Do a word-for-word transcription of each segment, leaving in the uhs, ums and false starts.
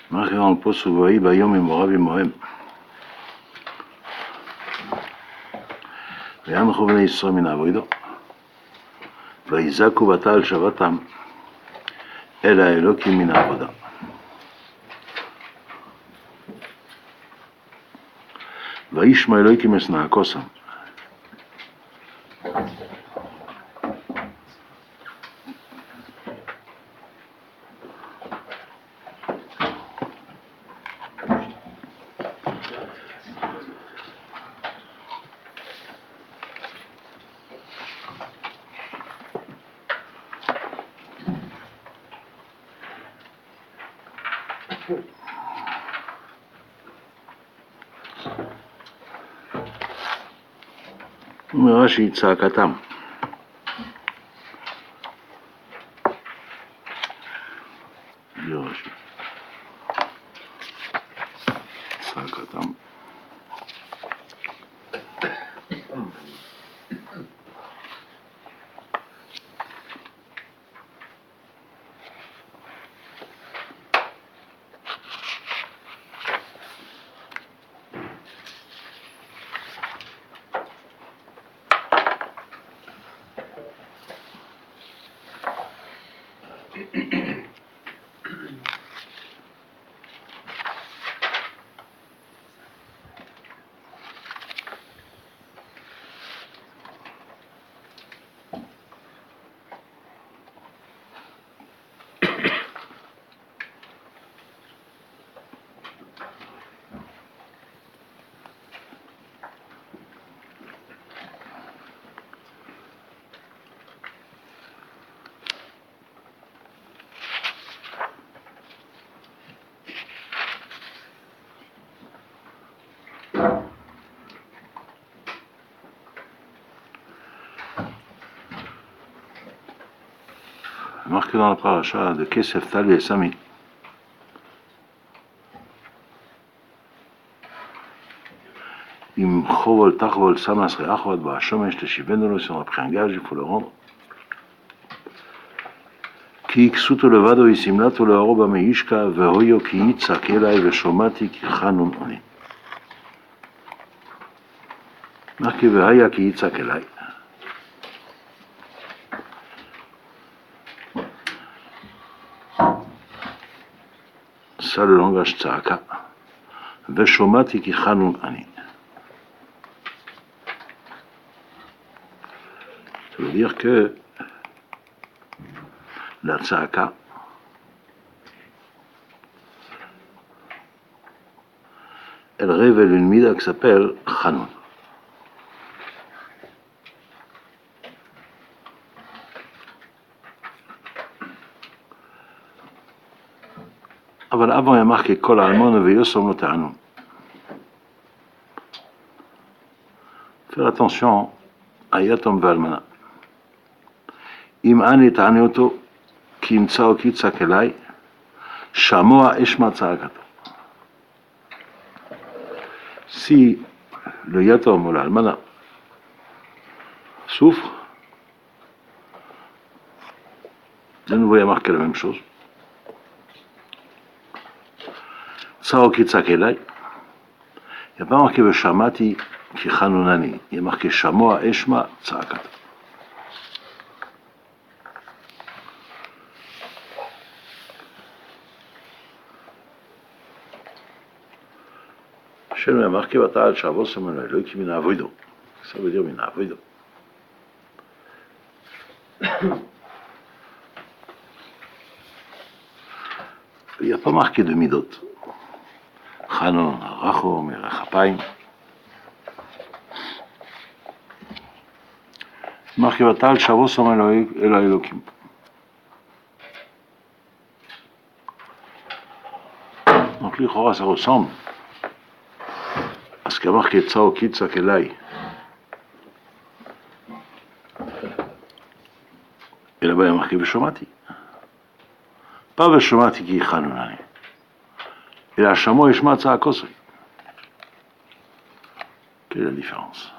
מה קרה לפוסוק ויהי ביום ממוריו עמהם? ויאנחו בני ישראל מן העבודה ויזעקו בתעל שבתם אל האלוקים מן העבודה. וישמע אלוקים את נאקוסם אומר רש"י צעקתם. זה רש"י. צעקתם. marqué dans la paracha de Kesef Tal et Sami. Im Chovol Tachvol Samas Reachvat Ba'ashomesh Teshivenu si on a pris un gage, il faut le rendre. Ki iksuto levado isimlato le'aro b'meishka vehoyo ki yitzak elai veshomati ki chanun oni. Marqué vehaya ki yitzak elai. Ça le langage tzaka. Veshomati ki chanun ani. Ça veut dire que la tzaka elle révèle une mida qui s'appelle chanun. אבל avant il y a marqué Kol Almon Veyosom Lo Ta'anun. Faire attention à Yatom Ve'Almana. Im Ani Ta'ani Oto Ki Imtsao Ki Yitzak Elai Shamoa Eshma Tza'akato. Si le Yatom ou l'Almana souffre, de nouveau il y a marqué la même chose. Tsao ki tzak elai, il n'y a pas marqué Veshamati ki chanunani, il y a marqué Shamoa Eshma Tzaakat. Hachem a marqué Bata'al Shavosem el Elokim min ha'avodo. Ça veut dire min ha'avodo. Il n'y a pas marqué de midot. Chanon, Rachom, Rachapayim. Marqué Bata'al Shavosem el Elokim. Donc l'Ichora ça ressemble à ce qu'a marqué Tsao Ki Yitzak Elai. Et là-bas il y a marqué Veshomati. Pas Veshomati ki chanunani. Et la Shamo Eshma Tza'akosri. Quelle est la différence?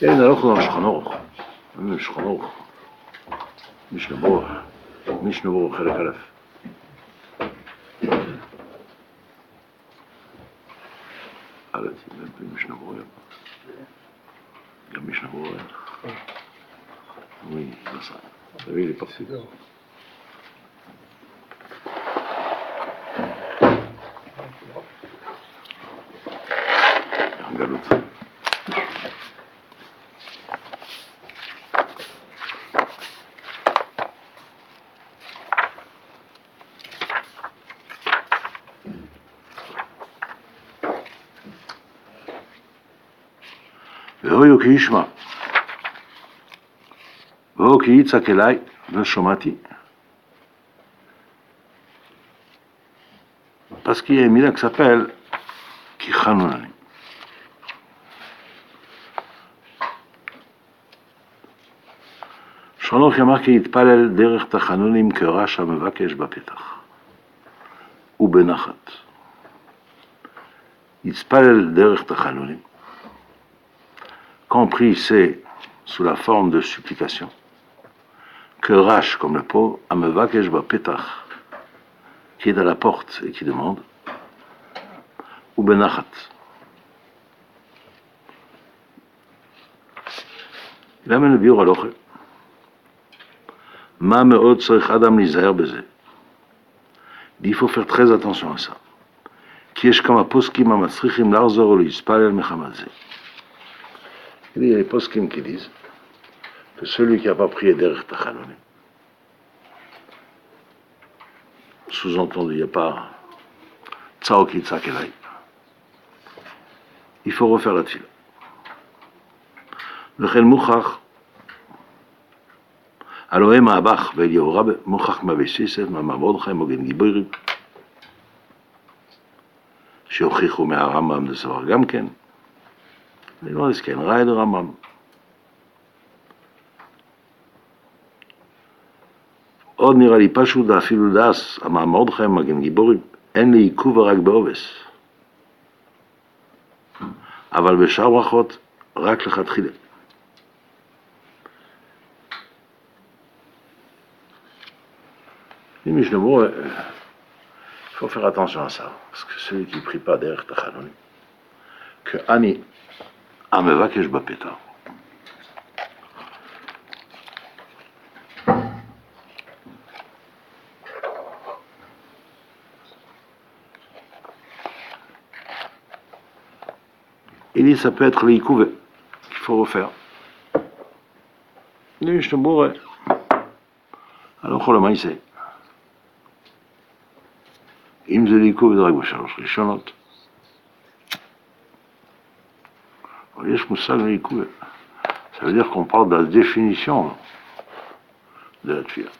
הנה, לא כולם שולחן ערוך. שולחן ערוך. משנה ברוך. משנה ברוך חלק א'. עלתי, משנה ברוך. גם משנה ברוך. Oui, c'est ça. Oui, il est parti. Regarde l'autre. והוא כי ישמע, והוא כי יצעק אליי, ושומעתי. Parce qu'il y a une mila qui s'appelle Kichanunani. שלוח אמר כי יתפלל דרך תחנונים כרש המבקש בפתח ובנחת. יתפלל דרך תחנונים. Compris, c'est sous la forme de supplication, que Rash, comme le pot, Amevakesh Bapetach, qui est à la porte et qui demande, ou Benachat. Il amène le biur à l'oche. Ma me'od tzarich adam lizaher beze. Il faut faire très attention à ça. Ki yesh kama poskim amatzrichim larzor ou lispalel mechamad ze. Il y a les poskim qui disent que celui qui n'a pas prié derrière Tachanonim, sous-entendu, il n'y a pas Tsao ki tzak elai, il faut refaire la tfila. L'chel mouchach, alohem ha'abach ve'eliyahu rab, mouchach ma'vesiset, ma'ma'mordchai, mogen giborim, שהוכיחו מהרמב"ם לסבר גם כן, אני לא אזכן, ראי לרמב"ם. עוד נראה לי פשוט אפילו דס, המאמרדכי מגן גיבורים, אין לי עיכוב רק בעובס. אבל בשאר ברכות, רק לכתחילה. אם יש נאמרו, il faut faire attention à ça, parce que celui qui ne prie pas derrière Tachanonim, que Ani Amevakesh Bapeta. Il dit ça peut être les couvées qu'il faut refaire. Il dit je te bourre. Alors le maïsé. אם זה לעיכוב זה רק בשלוש ראשונות. אבל יש מושג לעיכוב. Ça veut dire qu'on parle de la définition de la tfila.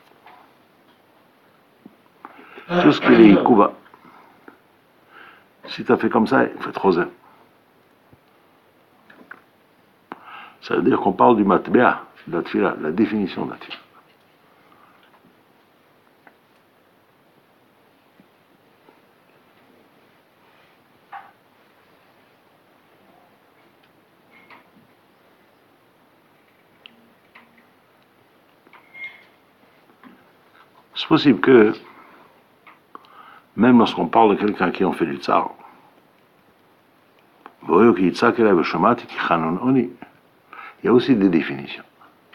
Tout ce qui est לעיכובה. Si tu as fait comme ça, il faut être rosé. Ça veut dire qu'on parle du matbéa, de la tfila, de la définition de la tfila. C'est possible que, même lorsqu'on parle de quelqu'un qui en fait du tsar, il y a aussi des définitions.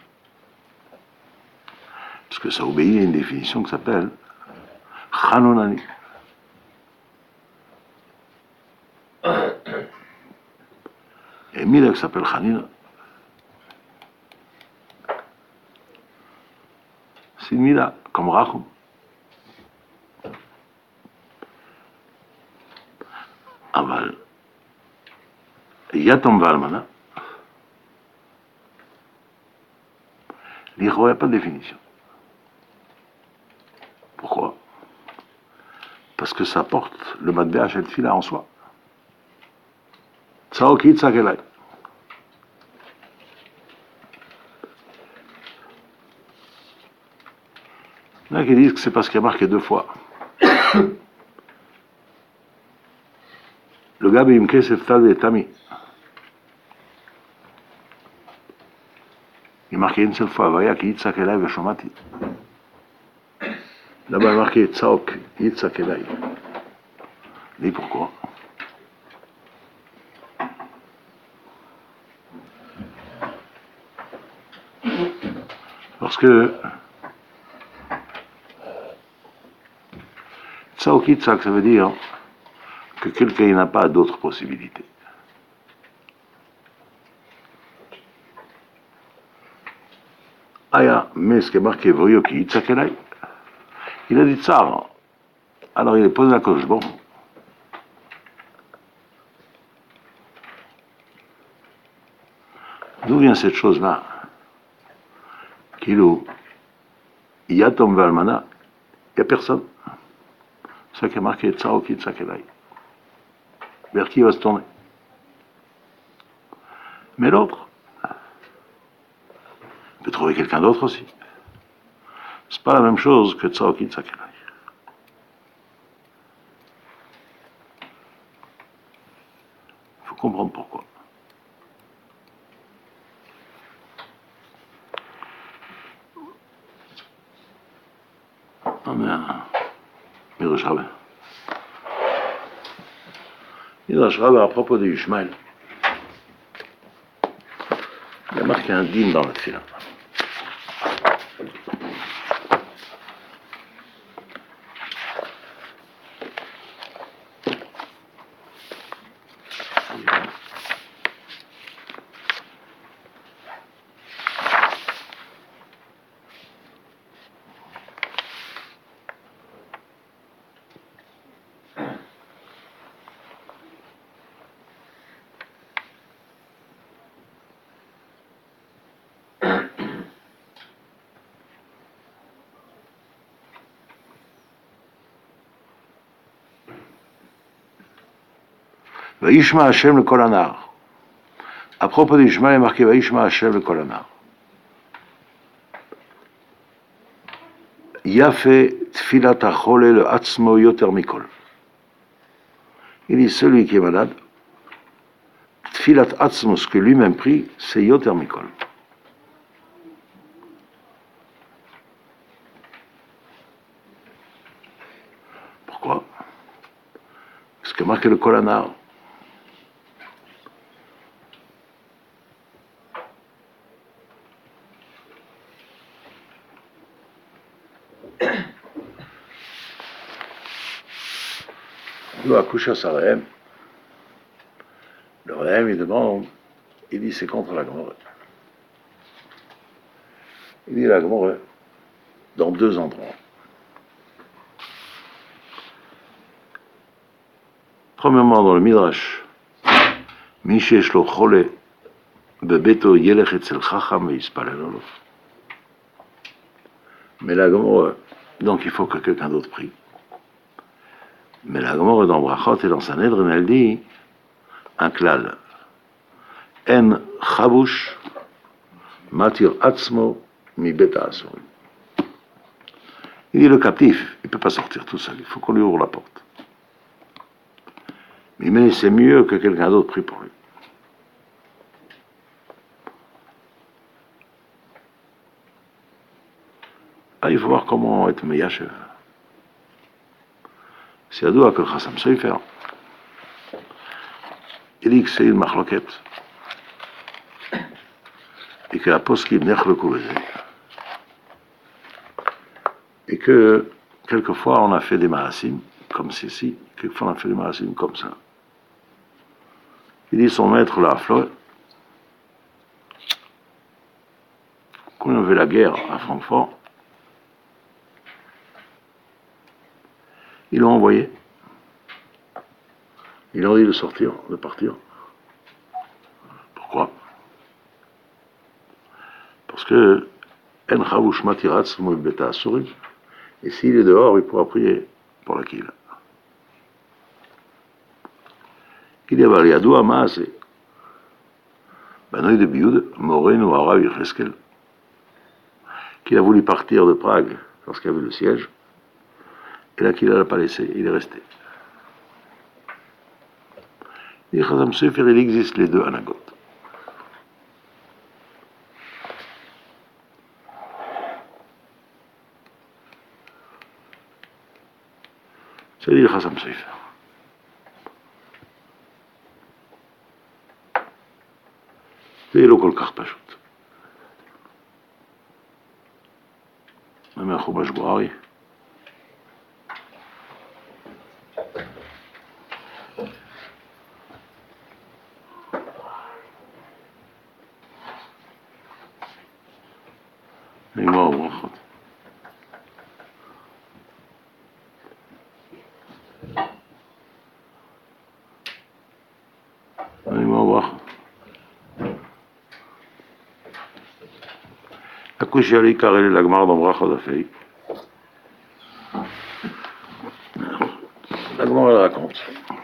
Parce que ça obéit à une définition qui s'appelle Chanonani. Il y a une mila qui s'appelle Chanina. C'est une mila comme Rachum. Aval Yatom Valmana, il n'y a pas de définition. Pourquoi? Parce que ça porte le matbéa shel tfila en soi. Tsao ki tzak elai. Il y en a qui disent que c'est parce qu'il y a marqué deux fois. Le gars, il me kesef tal et tami. est marqué une seule fois, Vaya ki Yitzhak Elai veshomati. Là-bas, il est marqué Tzaok Yitzhak Elai. Dis pourquoi? Parce que Tzaok Yitzhak, ça veut dire que quelqu'un n'a pas d'autre possibilité. Aya, mais ce qui est marqué Voyo ki Yitzhak Elai, il a dit Tsar. Alors il est posé la cause. Bon. D'où vient cette chose-là? Kilo, Yatom Valmana, il n'y a personne. C'est ça qui est marqué Tsao ki Yitzhak Elai. Vers qui il va se tourner? Mais l'autre, il peut trouver quelqu'un d'autre aussi. C'est pas la même chose que Tsao ki Yitzhak Elai. Il faut comprendre pourquoi. On est un Midrash Rabbah. Midrash Rabbah à propos de Ishmael. Il a marqué un dîme dans la tefila. Vaishma Hashem le Kolanar. À propos d'Ishmael, il est marqué Vaishma Hashem le Kolanar. Yafe Tfilat Achole le Atzmo Yoter Mikol. Il dit celui qui est malade, Tfilat Atzmo, ce que lui-même prie, c'est Yoter Mikol. Pourquoi? Parce que marqué le Kolanar. Il doit accoucher à sa Réhem. Le Réhem, il demande, il dit c'est contre la Gemara. Il dit la Gemara dans deux endroits. Premièrement, dans le Midrash, Mishesh lo chole bebeto yelech etzel chacham veispalel olo. Mais la Gemara, donc il faut que quelqu'un d'autre prie. Mais la Gemara dans Brachot et dans Sanhedrin, elle dit un klal. En chabush matir atzmo mi beta asurim. Il dit le captif, il ne peut pas sortir tout seul, il faut qu'on lui ouvre la porte. Mais c'est mieux que quelqu'un d'autre prie pour lui. Ah, il faut voir comment être meyachev. C'est à doua que le Chassam Sofer. Il dit que c'est une machloquette. Et que la poskim nech le kouveze. Et que, quelquefois, on a fait des marasim, comme ceci, quelquefois on a fait des marasim comme ça. Il dit son maître, la Fleur, quand on avait la guerre à Francfort, ils l'ont envoyé. Ils leur dit de sortir, de partir. Pourquoi? Parce que En Chavush Matiratz Moïb Beta Asurim. Et s'il est dehors, il pourra prier pour la Kila. Il dit à Yadou Amaase, Banoï de Bioud, Moreno Arav Yecheskel, qu'il a voulu partir de Prague lorsqu'il y avait le siège, et là qu'il ne l'a pas laissé, il est resté. Il dit Chassam Sofer, il existe les deux anagotes. זה dit le Chassam Sofer. זה לא כל כך פשוט. אומר חומש גוארי, נגמר ברכות. נגמר ברכות. הקושי העיקר אלה לגמר בברכות דפי. לגמר elle raconte.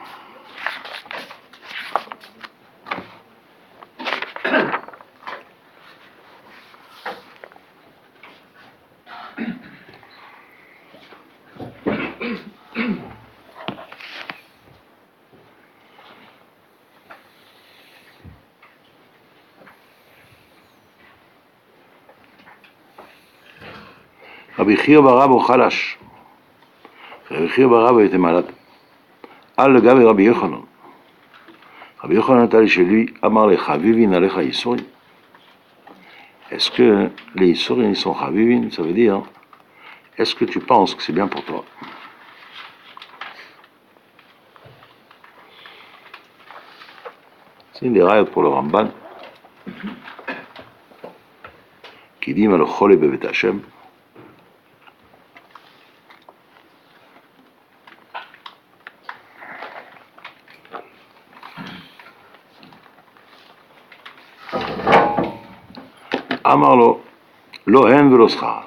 Rabbi Chia bar Abba Khalash. Rabbi Chia bar Abba était malade. Al le gars Rabbi Yochanan. Rabbi Yochanan est allé chez lui, Amar le Chavivin alecha Yisurin. Est-ce que les Yisurin ils sont Chavivin? Ça veut dire, est-ce que tu penses que c'est bien pour toi? C'est une des rayot pour le Ramban qui dit Malo Chole bevet Hashem. Amar lo, lo hen velo schar.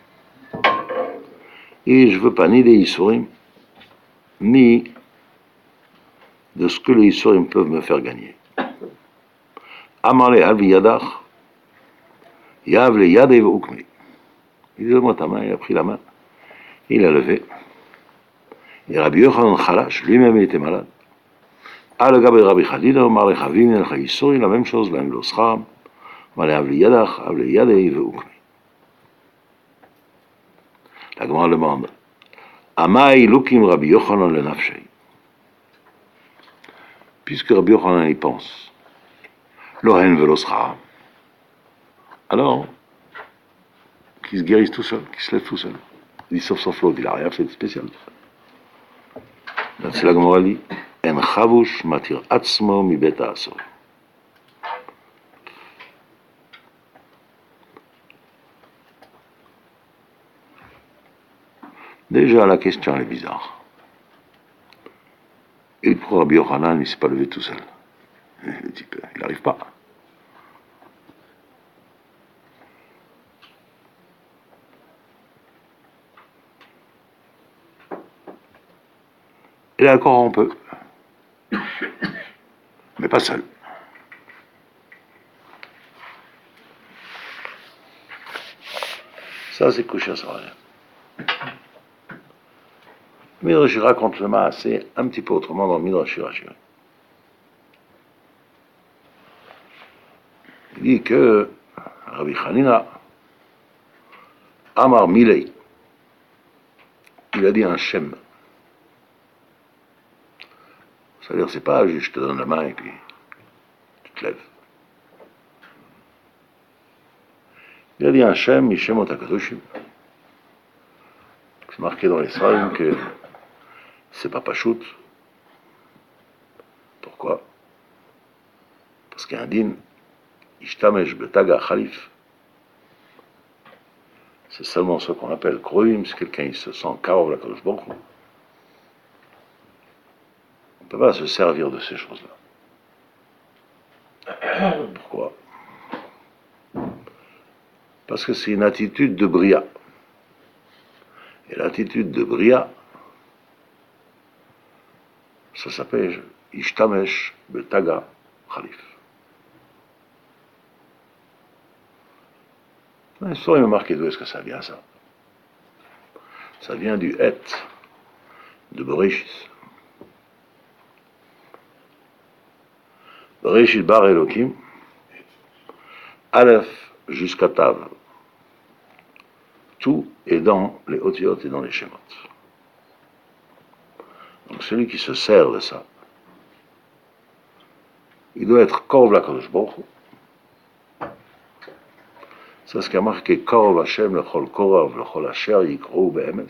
Et je veux pas ni des Yisurim, ni de ce que les Yisurim peuvent me faire gagner. Amar le alvi yadach, yav le yadei ve'ukmi. Il dit, donne-moi ta main, il a pris la main, il a levé. Et Rabbi Yochanan Khalash, lui-même il était malade. Al gabe Rabbi Chadida, Amar le chavim alecha Yisurim, la même chose, l'en velo schar. La Gemara demande Amai lukim Rabbi Yochanan le nafshei. Puisque Rabbi Yochanan y pense, Lohen velo schar, alors qu'il se guérisse tout seul, qu'il se lève tout seul. Il dit sauf sauf l'autre, il n'a rien fait de spécial. C'est la Gemara dit En chavush matir atzmo mi beta asor. Déjà, la question est bizarre. Et pour Rabbi Yochanan, il ne s'est pas levé tout seul. Le type, il n'arrive pas. Et là encore, on peut. Mais pas seul. Ça, c'est couché sur rien. Midrash raconte le Maaseh un petit peu autrement dans Midrash Rashi. Il dit que Rabbi Hanina Amar Milei, il a dit un Shem. C'est-à-dire, c'est pas juste je te donne la main et puis tu te lèves. Il a dit un Shem, Mishem Otakadoshim. C'est marqué dans les Salim que c'est pas Pachout. Pourquoi? Parce qu'il y a un din, Ishtamesh betaga khalif. C'est seulement ce qu'on appelle Kroim, si quelqu'un il se sent karov la Kadosh Baruch Hu. On ne peut pas se servir de ces choses-là. Pourquoi? Parce que c'est une attitude de bria. Et l'attitude de bria, ça s'appelle Ishtamesh betaga khalif. L'histoire m'a marqué d'où est-ce que ça vient, ça? Ça vient du Het de Bereshit. Bereshit bar Elokim, Aleph jusqu'à Tav. Tout est dans les Otiyot et dans les Shemot. Donc celui qui se sert de ça, il doit être Korov l'Akadosh Baruch Hu. C'est ce qui a marqué Korov Hashem lechol Korov lechol Asher Yikrou Be'emes.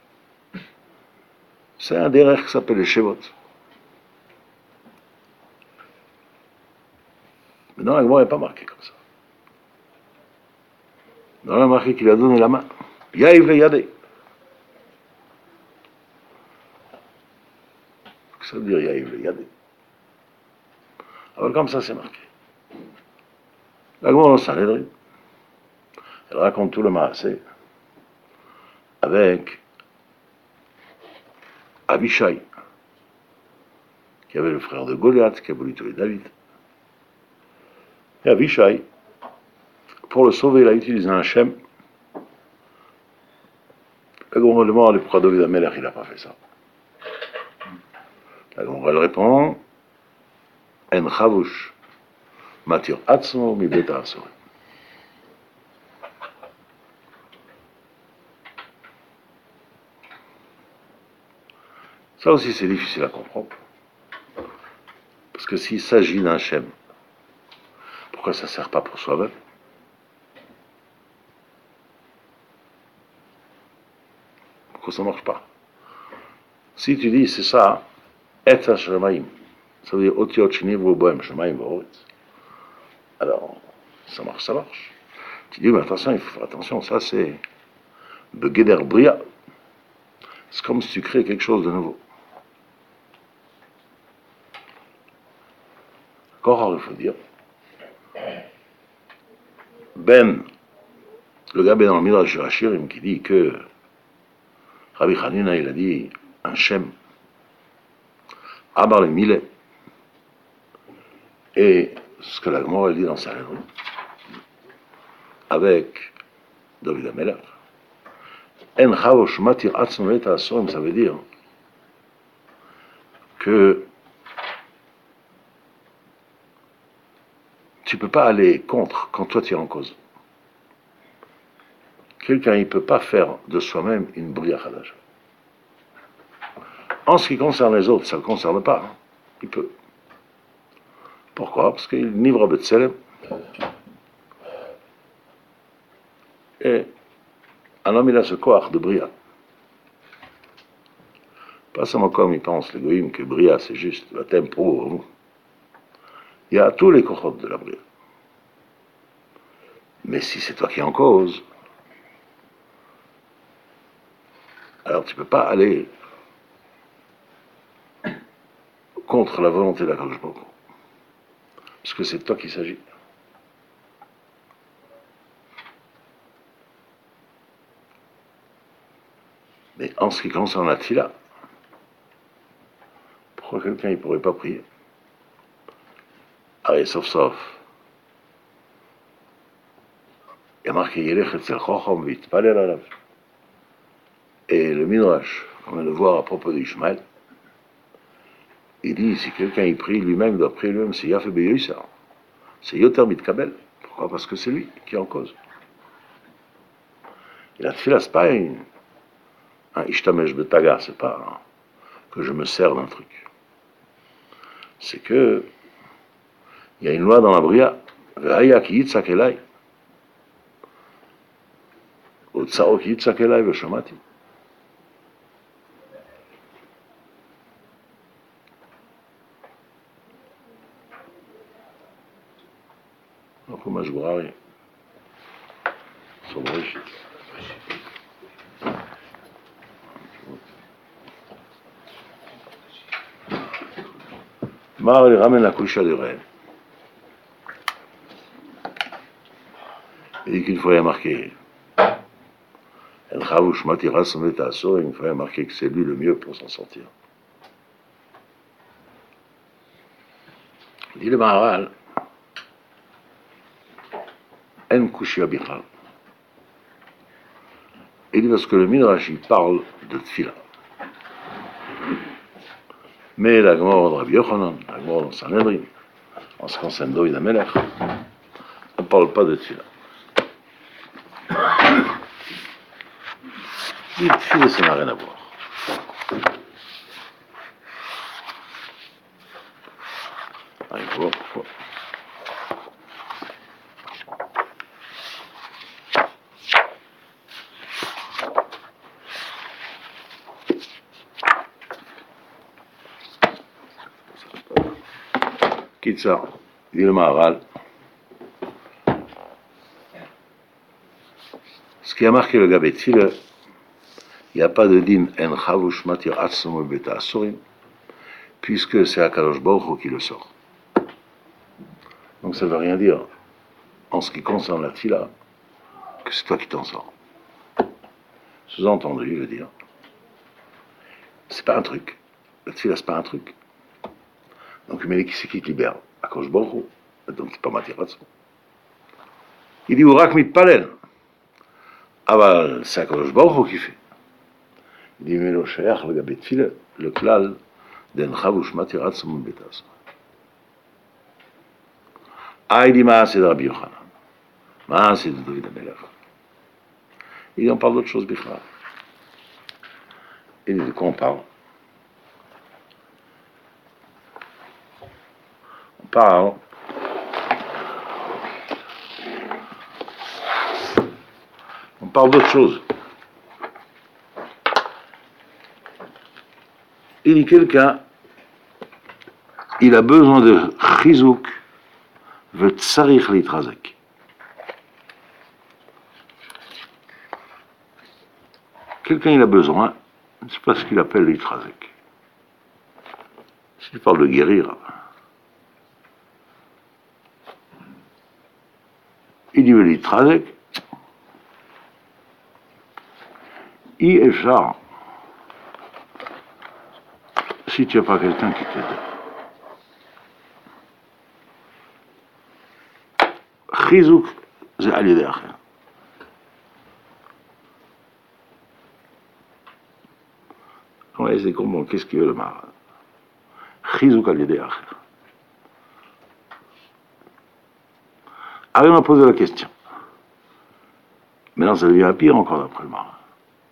C'est un des règles qui s'appelle les Shevot. Mais dans la Gemara, il n'est pas marqué comme ça. Dans la marqué qu'il a donné la main. Yaïv le Yadé. Ça veut dire Yaïv le Yadé. Alors comme ça, c'est marqué. La Gemara, c'est un Sanhedrin. Elle raconte tout le Maasé avec Abishai, qui avait le frère de Goliath, qui a voulu tuer David. Et Abishai, pour le sauver, il a utilisé un Shem. La Gemara demande pourquoi David Amelech, il n'a pas fait ça. La Gemara, elle répond En chavush matir atzmo mi beta asorim. Ça aussi, c'est difficile à comprendre. Parce que s'il s'agit d'un Shem, pourquoi ça ne sert pas pour soi-même? Pourquoi ça ne marche pas? Si tu dis, c'est ça, et Shemaim, ça veut dire Otiot Shiniv Bohem Shemaim Voritz. Alors, ça marche, ça marche. Tu dis, mais attention, il faut faire attention, ça c'est Begeder Bria. C'est comme si tu crées quelque chose de nouveau. Encore, il faut dire, Ben, le gars Ben dans le Midrash Hashirim qui dit que Rabbi Hanina, il a dit un Shem, Abar le Millet, et ce que la Gemara dit dans sa lettre, avec David Amelech, En Chavosh Matir Atzmo et Asorim, ça veut dire que tu ne peux pas aller contre quand toi tu es en cause. Quelqu'un, il ne peut pas faire de soi-même une Bria Chadash. En ce qui concerne les autres, ça ne le concerne pas. Hein. Il peut. Pourquoi? Parce qu'il nivra Betselem. Et un homme, il a ce koach de Bria. Pas seulement comme il pense, les goïms, que Bria, c'est juste le thème pour vous. Il y a tous les kochot de la Bria. Mais si c'est toi qui es en cause, alors tu ne peux pas aller contre la volonté de la Kadosh Baruch Hu. Parce que c'est de toi qu'il s'agit. Mais en ce qui concerne la tfila, pourquoi quelqu'un ne pourrait pas prier? Allez, sauf sauf. Il y a marqué Yelech etzel Chochom v'yitpalel alav. Et le Midrash, on va le voir à propos d'Ishmaël, il dit, si quelqu'un y prie lui-même, il doit prier lui-même, c'est Yafé Beyoïsa. C'est Yoter Mitkabel. Pourquoi? Parce que c'est lui qui est en cause. Et la tfila, c'est pas une, un Ishtamesh Betaga, c'est pas hein, que je me sers d'un truc. C'est que il y a une loi dans la Bria, Ve'aya ki yitzak elai, ou tsao ki yitzak elai ve'shamati. Donc, moi, je vois rien. Sur le régime. Mar, il ramène la couche de rêve. Il dit qu'une fois il y a marqué El Chavouch Matira Somet Asor, une fois il y a marqué que c'est lui le mieux pour s'en sortir. Il dit le Maharal En Kushia Bichal. Il dit parce que le Midrash il parle de Tfila. Mais la Gemara de Rabbi Yochanan, la Gemara dans Sanhedrin, en ce qui concerne David Amelech, on ne parle pas de Tfila. Il Tfila, ça n'a rien à voir. Kitzar, dit le Maharal. Ce qui a marqué le Gabet Tfila, il n'y a pas de din en chavush matir atzom beta asurim, puisque c'est Akadosh Baruch Hu qui le sort. Donc ça ne veut rien dire, en ce qui concerne la Tfila, que c'est toi qui t'en sors. Sous-entendu, je veux dire, c'est pas un truc. La Tfila, c'est pas un truc. Donc, mais qui c'est qui te libère? Akadosh Baruch Hu. Donc, c'est pas matir atzom. Il dit, Urak mitpalel. אבל c'est הקדוש ברוך הוא qui fait. Il dit, mais le שייך לגבי תפילה, לכלל, דאינך ושמעתי עצמו מבית העשרה. Ah, il dit, מעשה דרבי יוחנן, מעשה דוד המלך. Il en parle d'autre chose, בכלל. Il dit, de quoi on parle? On parle On parle d'autre chose. Il dit quelqu'un, il a besoin de chizouk, veut tsarich litrazek. Quelqu'un il a besoin, c'est pas ce qu'il appelle litrazek. S'il parle de guérir, il dit litrazek. I efchar, si tu n'as pas quelqu'un qui t'aide. Chizouk, c'est à l'idée acher. On va essayer de comprendre qu'est-ce qu'il veut le Maharal. Chizouk à l'idée acher. Alors on a posé la question. Maintenant ça devient pire encore d'après le Maharal.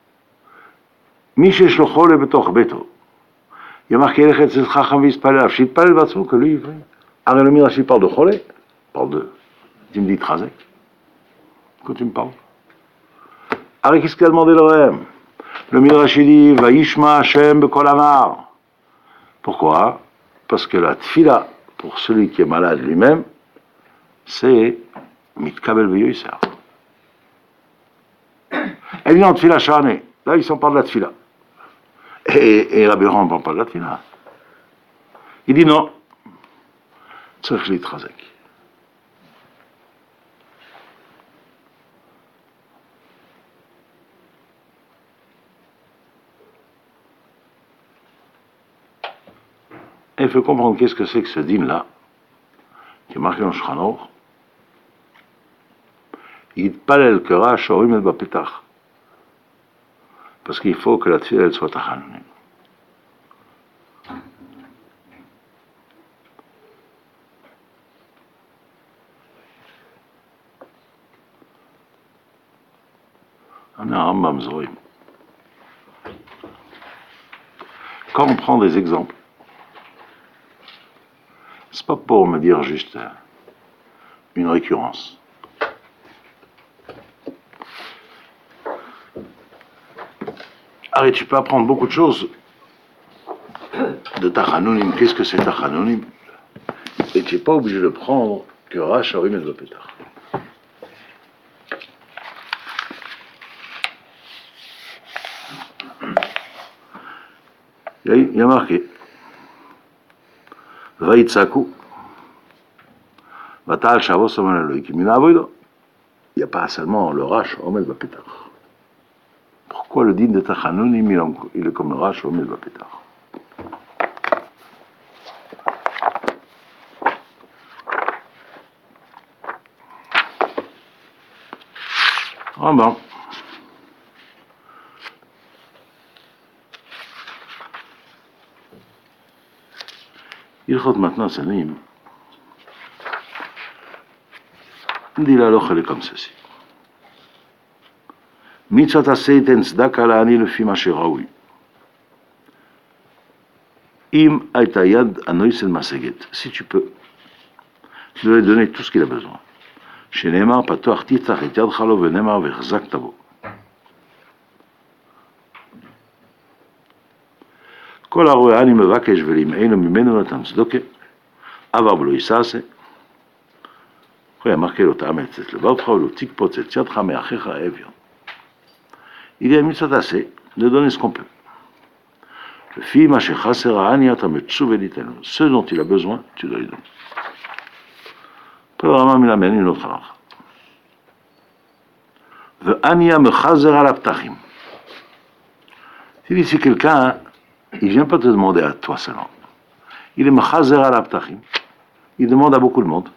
מי שיש לו חולה בתוך ביתו, יאמר כי ילך אצל חכם ויספלל עליו, שיתפלל בעצמו, que lui il prie. הרי le Midrash il parle de חולה, parle de, tu me dis Trazek, quand tu me parles. הרי qu'est-ce qu'il a demandé le Rem? Le Midrash il dit, Vayishma Hashem bekol amar. Pourquoi? Parce que la tfila, pour celui qui est malade lui-même, c'est mitkabel v'yoyser. Elle est en tfila shane. Là, ils sont pas de la tfila. Et, et Rabbi Yochanan ne parle pas de la tfila. Il dit non. Tzarich litrazek. Et il faut comprendre qu'est-ce que c'est que ce din-là, qui est marqué dans Shulchan Aruch. Yitpalel kera shorim et bapetach. Parce qu'il faut que la tfila elle soit tachanonim. On a un Rambam Zorim. Quand on prend des exemples, c'est pas pour me dire juste une récurrence. Arrête, tu peux apprendre beaucoup de choses de Tachanonim. Qu'est-ce que c'est Tachanonim? Et tu n'es pas obligé de prendre que Rash Harim et Dvapetach. Il y a marqué Vaïtsaku Vatal Shavos Aman Elohim Min Avodo. Il n'y a pas seulement le Rash Harim et Dvapetach. Pourquoi le din de Tachanonim il est comme le Rash Harim et Dvapetach? Ah bon. Il faut maintenant Salim. Dit la loch elle est comme ceci. Mitzvot aseh tzedaka la'ani lefi ma sheraoui. Im hayta yad anoisel maseget. Si tu peux, tu dois lui donner tout ce qu'il a besoin. שנאמר פתוח תפתח את ידך לו ונאמר והחזקת בו. כל הרואה אני מבקש ולמענו ממנו נתן צדוקה, Avar blo isase. Il y a marqué l'autre ametz le bavra ou le tikpot et tiatra me achecha evion. Il y a mitzvah assez de donner ce qu'on peut. Le fille ma shechasera aniata me tsuvelitenu. Ce dont il a besoin, tu dois lui donner. Après, le Rambam il amène une autre halakha. Ve ania me chazera laptachim. Si c'est quelqu'un, il ne vient pas te demander à toi seulement. Il est me chazera laptachim. Il demande à beaucoup de monde.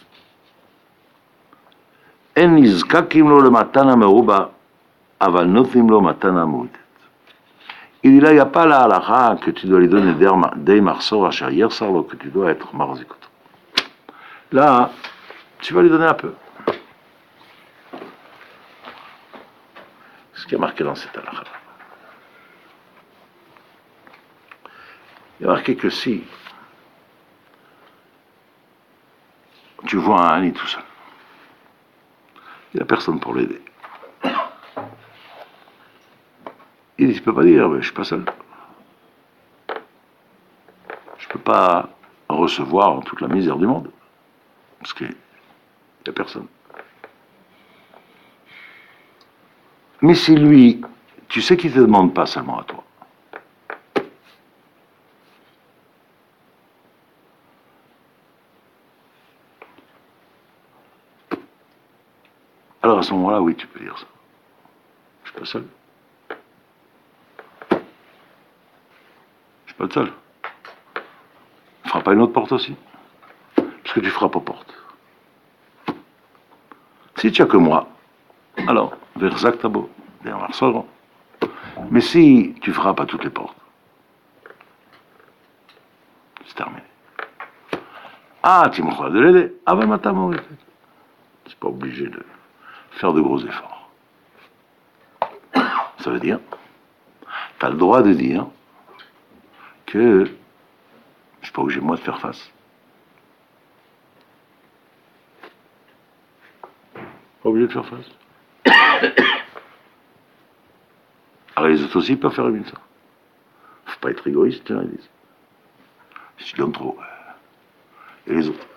En nizkakim lo le matana meruba, aval nothim lo matana moutet. Il dit là, il n'y a pas la halakha que tu dois lui donner des marsor à charrière sarlo, que tu dois être marzikot. Là, tu vas lui donner un peu. Ce qui est marqué dans cette halakha. Il y a marqué que si tu vois un ani tout seul, il n'y a personne pour l'aider. Il ne peut pas dire, mais je ne suis pas seul. Je ne peux pas recevoir toute la misère du monde. Parce qu'il n'y a personne. Mais si lui, tu sais qu'il ne te demande pas seulement à toi. Alors à ce moment-là, oui, tu peux dire ça. Je ne suis pas seul. Je ne suis pas le seul. Tu ne feras pas une autre porte aussi. Parce que tu frappes aux portes. Si tu n'as que moi, alors, vers Zaktabo, vers Marsoron. Mais si tu frappes à toutes les portes, c'est terminé. Ah, tu me crois de l'aider. Ah ben, maintenant, c'est pas obligé de faire de gros efforts. Ça veut dire, tu as le droit de dire que je ne suis pas obligé, moi, de faire face. Pas obligé de faire face. Alors les autres aussi peuvent faire une ça. Faut pas être égoïste, tu vois, ils disent. Si tu donnes trop, et les autres.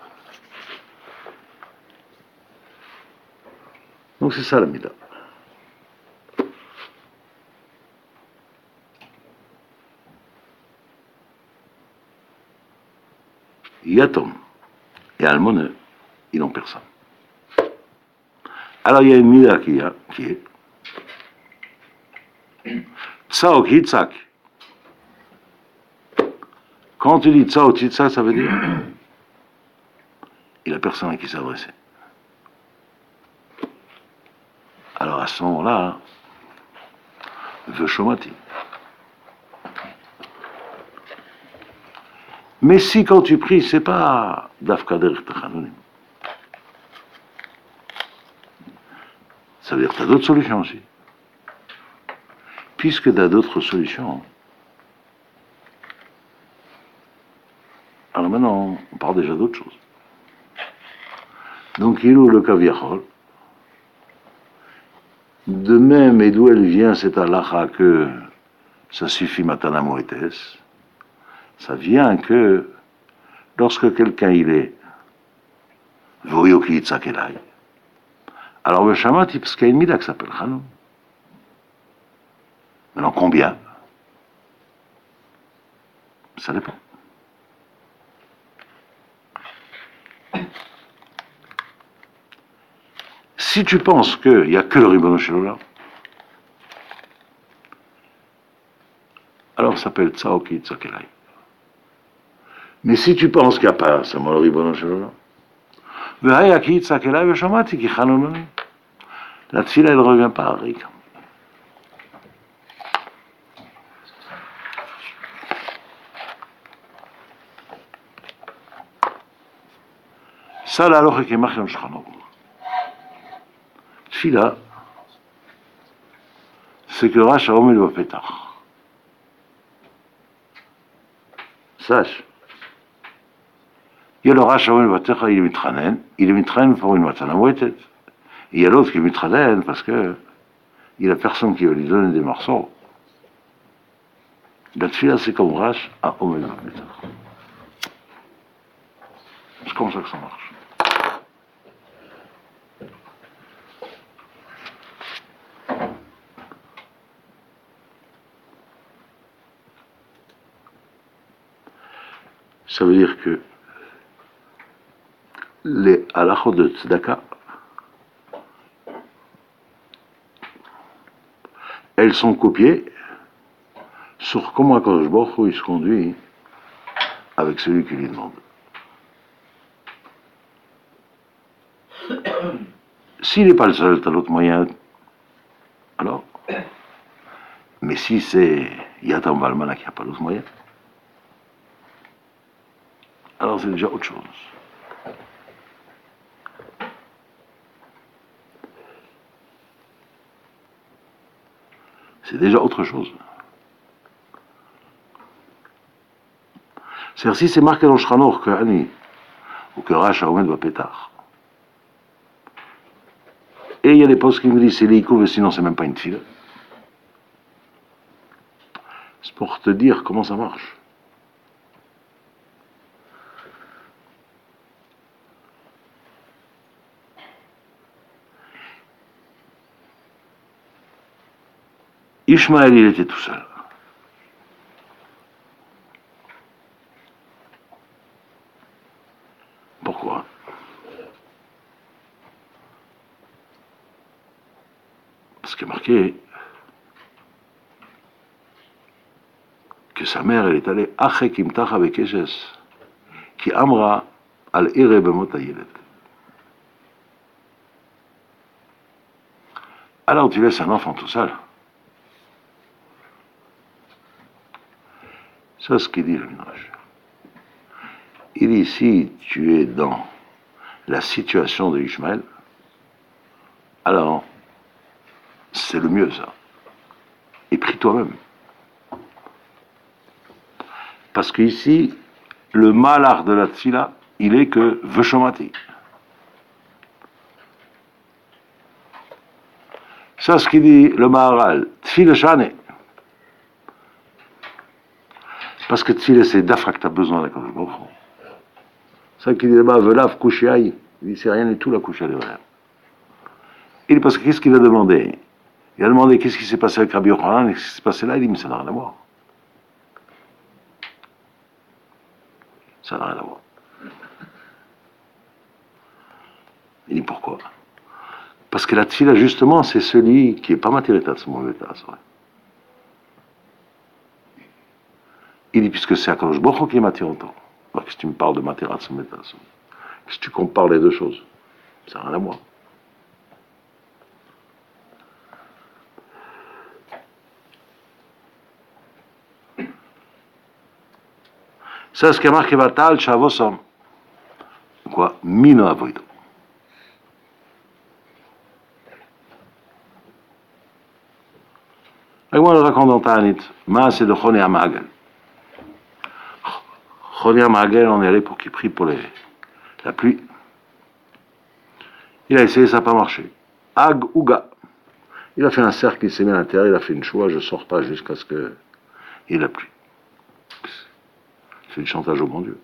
Donc c'est ça la mida. Yatom et Almone, ils n'ont personne. Alors il y a une mida qui, a, qui est Tsaok Hitzak. Quand tu dis Tsaok Hitzak, ça veut dire il n'y a personne à qui s'adresser. Alors à ce moment-là, Veshomati. Mais si quand tu pries, c'est pas Dafkader Tachanonim. Ça veut dire que tu as d'autres solutions aussi. Puisque tu as d'autres solutions. Alors maintenant, on parle déjà d'autre chose. Donc il ou le kaviachol. De même, et d'où elle vient cette halakha que ça suffit matana moetes, ça vient que lorsque quelqu'un il est voyoki itzakelai, alors le shamati, parce qu'il y a une mida qui s'appelle Chanou. Maintenant combien? Ça dépend. Si tu penses qu'il n'y a que le Ribono Shel Olam, alors ça s'appelle Tsaoki Tsakelai. Mais si tu penses qu'il n'y a pas seulement le Ribono Shel Olam, Vehayaki Tsakelai Veshomati Ki Chanononi, la tfila elle ne revient pas à Rik. Ça la loche qui marche dans le Shulchan. Tfila, c'est que Rash Haomed Bapetach. Sache, il y a le Rash Haomed Bapetach, il est mitranen, il est mitranen pour une matana moetet. Il y a l'autre qui est mitranen parce que il n'y a personne qui va lui donner des morceaux. La tfila, c'est comme Rash Haomed Bapetach. C'est comme ça que ça marche. Ça veut dire que les halachot de tzedaka, elles sont copiées sur comment Akadosh Baruch Hu il se conduit avec celui qui lui demande. S'il n'est pas le seul, tu as l'autre moyen, alors. Mais si c'est Yatam Valmana qui n'a pas d'autre moyen, alors c'est déjà autre chose. C'est déjà autre chose. C'est-à-dire, si c'est marqué dans le Shranor que Ani, ou que Racha Omed va pétard, et il y a des postes qui me disent c'est l'Ikouf, sinon c'est même pas une file. C'est pour te dire comment ça marche. Ishmaël, il était tout seul. Pourquoi? Parce qu'il est marqué que sa mère, elle est allée Achekim Tacha Bekeshes, qui amra al ire bemot hayelet. Alors tu laisses un enfant tout seul. C'est ce qu'il dit le Midrash. Il dit, si tu es dans la situation de Ishmaël, alors c'est le mieux ça. Et prie toi-même. Parce qu'ici, le malheur de la tfila, il est que veshomati. Ça, ce qu'il dit le Maharal, tfila shane. Parce que tfila, c'est d'afra que tu as besoin de la Kadosh Baruch Hu. C'est ça qu'il dit là-bas, velav kushiaï. Il dit, c'est rien du tout la couche à l'heure. Il dit, parce que qu'est-ce qu'il a demandé? Il a demandé qu'est-ce qui s'est passé avec Rabbi Yochanan, et qu'est-ce qui s'est passé là, il dit, mais ça n'a rien à voir. Ça n'a rien à voir. Il dit, pourquoi? Parce que la tfila, justement, c'est celui qui n'est pas matériel, ce mauvais tas. Il dit, puisque c'est Akadosh Baruch Hu qui est matériel. Alors, qu'est-ce que tu me parles de matériel, ce mauvais tas? Qu'est-ce que tu compares les deux choses? Ça n'a rien à voir. C'est ce qui a marqué Batal, Shavosom. Quoi? Mino avoido. Et moi, je raconte dans Ta'anit, Ma, c'est de Choni Amagel. Choni Amagel, on est allé pour qu'il prie pour les, la pluie. Il a essayé, ça n'a pas marché. Ag Uga. Il a fait un cercle, il s'est mis à l'intérieur, il a fait une choix, je ne sors pas jusqu'à ce qu'il y ait la pluie. C'est du chantage au bon Dieu.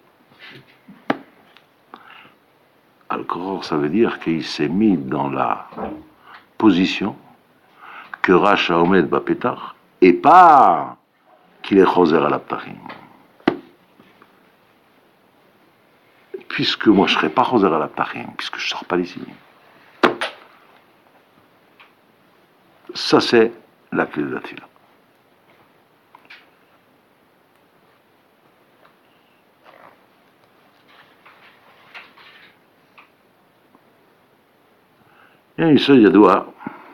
Al-Koror, ça veut dire qu'il s'est mis dans la position que Racha Omed Bapétar, et pas qu'il est Choser à l'Aptachim. Puisque moi je ne serai pas Choser à l'Aptachim, puisque je ne sors pas d'ici. Ça, c'est la clé de la tfila. Il y a une seule yadoua,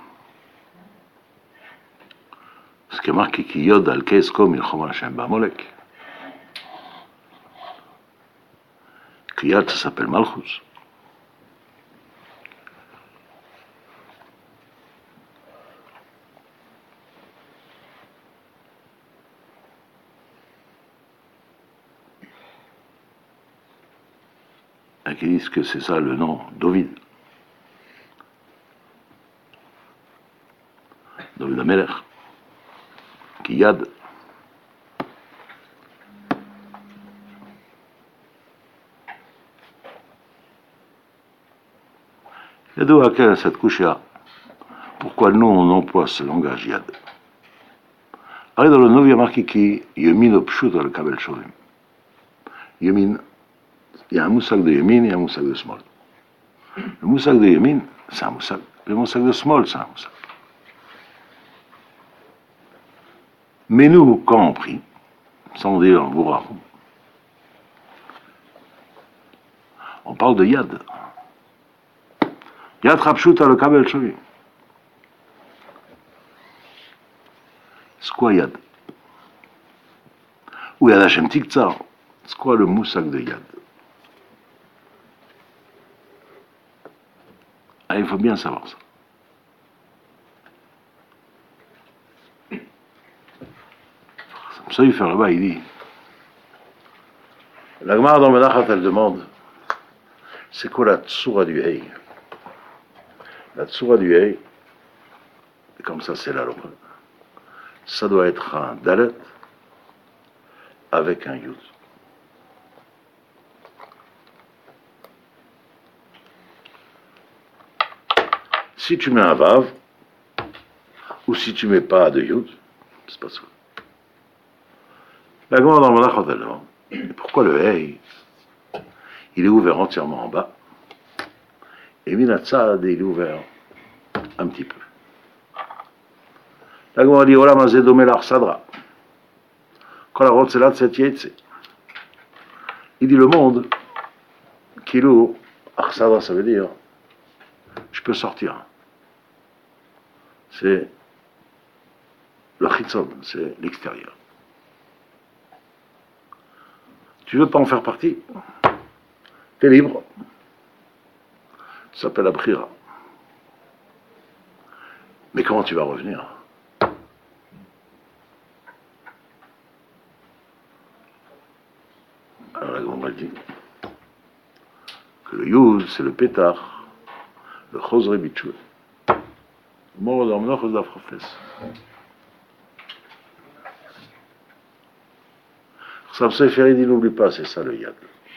ce qui est marqué qui yod al kes kom milchoma Hashem ba'amolek. Kriyat, ça s'appelle Malchus. Et qui disent que c'est ça le nom d'Ovid. David Amelech, qui yad. Et d'où à quelle cette couche-là? Pourquoi nous on emploie ce langage yad? Alors dans le nouveau il y a marqué qui yemin au pshut le kabel shovim. Yemin, il y a un moussak de yemin et un moussak de small. Le moussak de yemin, c'est un moussak. Le moussak de small, c'est un moussak. Mais nous, quand on prie, sans dire en bourrachou, on parle de yad. Yad rapshut le kabel shovim. C'est quoi yad? Ou yad Hashem tiktsar. C'est quoi le moussak de yad? Ah, il faut bien savoir ça. Ça lui fait là-bas, il dit. La Gemara dans Menachat, elle demande, c'est quoi la tsura du hey? La tsura du hey, comme ça c'est la loi, ça doit être un dalet avec un yud. Si tu mets un vav, ou si tu mets pas de yud, c'est pas ça. La Gemara dans Menachat, elle demande, pourquoi le hey, il est ouvert entièrement en bas, et Minatzad, il est ouvert un petit peu. La Gemara dit, Olam hazeh domé l'Arsadra. Kol harotzelat set yetze. Il dit le monde, Kilo, Arsadra, ça veut dire, je peux sortir. C'est le chitzon, c'est l'extérieur. Tu veux pas en faire partie? T'es libre. Ça s'appelle la brira. Mais comment tu vas revenir? Alors la Gemara dit que le yud, c'est le pétard, le chosre bitchou. Mort dans le chos d'afrofes. Ça me fait dit n'oublie pas, c'est ça le yad.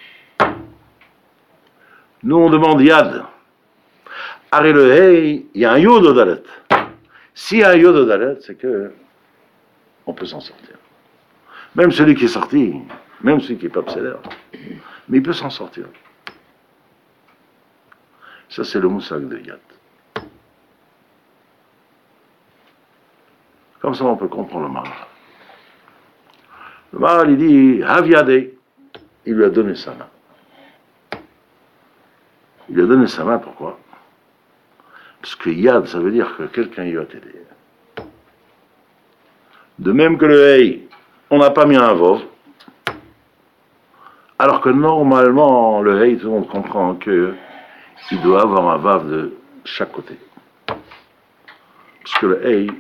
Nous on demande yad. Arrête le hey, il y a un yod au dalet. S'il y a un yod au dalet, c'est que on peut s'en sortir. Même celui qui est sorti, même celui qui n'est pas obsédé, mais il peut s'en sortir. Ça c'est le moussak de yad. Comme ça on peut comprendre le mal. Le mal il dit Haviade, il lui a donné sa main. Il lui a donné sa main pourquoi? Parce que yad ça veut dire que quelqu'un y va t'aider. De même que le hey, on n'a pas mis un vov. Alors que normalement, le hey, tout le monde comprend qu'il doit avoir un vav de chaque côté. Parce que le hey,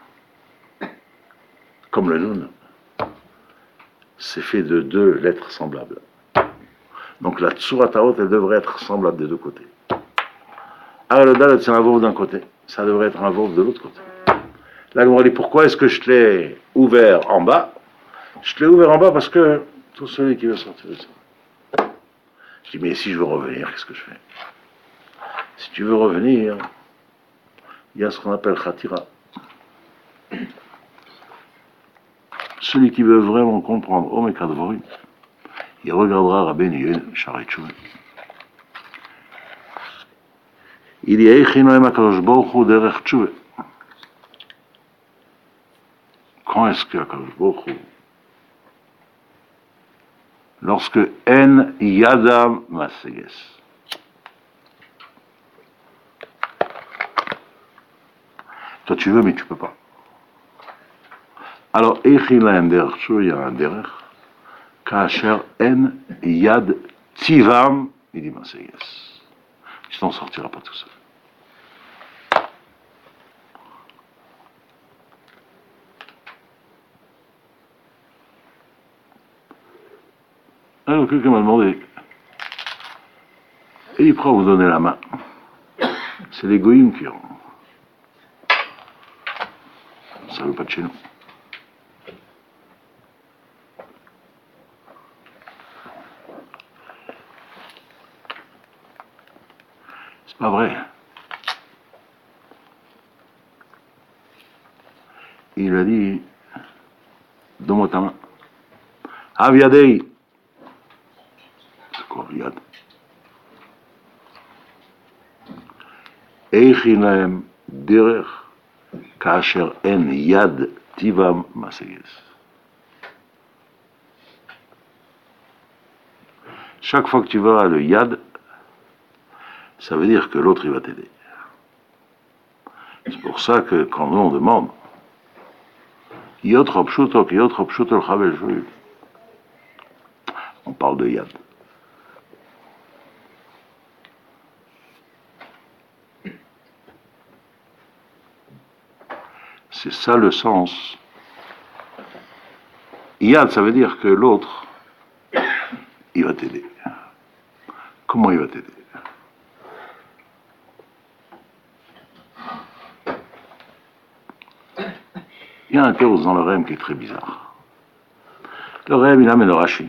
comme le nun, c'est fait de deux lettres semblables. Donc la tsurataot, elle devrait être semblable des deux côtés. Alors le dalet, c'est un vav d'un côté. Ça devrait être un vav de l'autre côté. Là, on va dire, pourquoi est-ce que je l'ai ouvert en bas? Je l'ai ouvert en bas parce que tout celui qui veut sortir de ça. Je dis, mais si je veux revenir, qu'est-ce que je fais? Si tu veux revenir, il y a ce qu'on appelle khatira. Celui qui veut vraiment comprendre Omekadvorim, il regardera Rabbeinu Yonah Shaarei Tshuva. Il dit, Eichinoem HaKadosh Baruch Hu derech Tshuva. Quand est-ce que HaKadosh Baruch Hu, lorsque En Yadam Maseges, toi tu veux mais tu peux pas. Alors Eichinoem derech Tshuva, il y a un derech. Kacher En Yad Tivam, il dit Maseges. Tu t'en sortiras pas tout seul. Alors quelqu'un m'a demandé, et il prend à vous donner la main. C'est les goïms qui ont. Ça ne veut pas de chez nous. C'est pas vrai. il a dit, donne-moi ta main. Aviadei. C'est quoi, Yad? Eichin lahem derech kaasher en Yad tivam maseges. Chaque fois que tu verras le Yad, ça veut dire que l'autre il va t'aider. C'est pour ça que quand nous on demande Yot Pshuto, Yot Pshuto Chavel Shul, on parle de Yad. C'est ça le sens. Yad, ça veut dire que l'autre, il va t'aider. Comment il va t'aider? Il y a un terme dans le Rem qui est très bizarre. Le Rem, il amène le Rashi.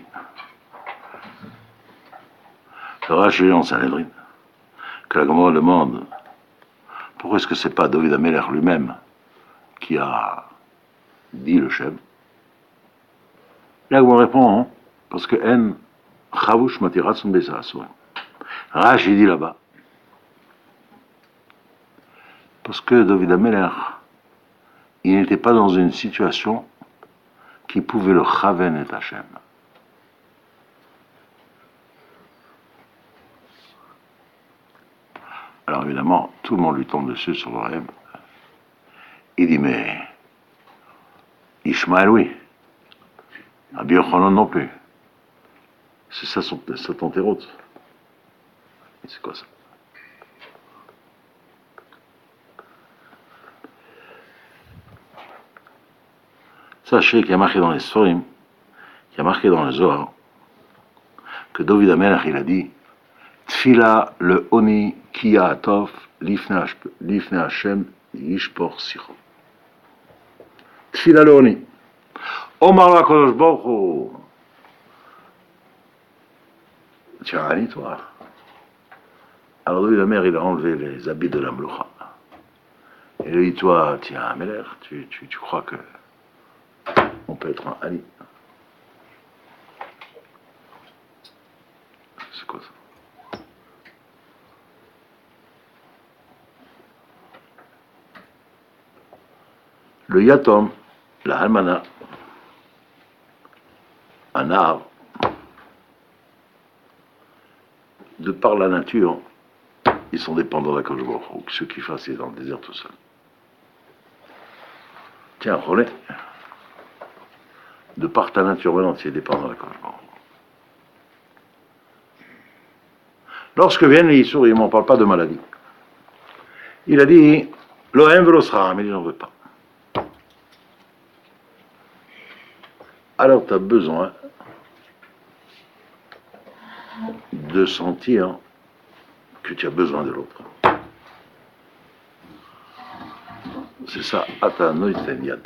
Le Rashi en Sanhedrin, que la Gemara demande pourquoi est-ce que c'est pas David Ameler lui-même qui a dit le Shem. Là, on répond, hein, parce que En Chavush Matiratsun Besasou. Rashi dit là-bas, parce que David Ameler, il n'était pas dans une situation qui pouvait le chaven et Hachem. Alors évidemment, tout le monde lui tombe dessus sur le rêve. Il dit, mais Ishmaël, oui. Rabbi Yochanan non plus. C'est ça, son, ça ton terreau. C'est quoi ça? Sachez qu'il y a marqué dans les Sforim, qu'il y a marqué dans le Zohar, que David Amelach, il a dit Tfila le Oni Kiya Atov Lifne Hashem Yishpor Sicho. Tfila le Oni. Omar la Kodosh Baruch Hu. Tu as un toi. Alors David Amelach, il a enlevé les habits de la Mloucha. Et lui, toi, tu as un Melech, tu, tu, tu crois que on peut être un Ali. C'est quoi ça? Le Yatom, la Almana, un arbre, de par la nature, ils sont dépendants de la Kodesh Baruch Hu, ceux qui fassent dans le désert tout seul. Tiens, relais. De par ta nature maintenant, tu es dépendant de la Kodesh Baruch Hu. Lorsque viennent les Issour, il ne m'en parle pas de maladie. Il a dit, l'Ohem velosra, mais il n'en veut pas. Alors tu as besoin de sentir que tu as besoin de l'autre. C'est ça, Ata Noiten Yad.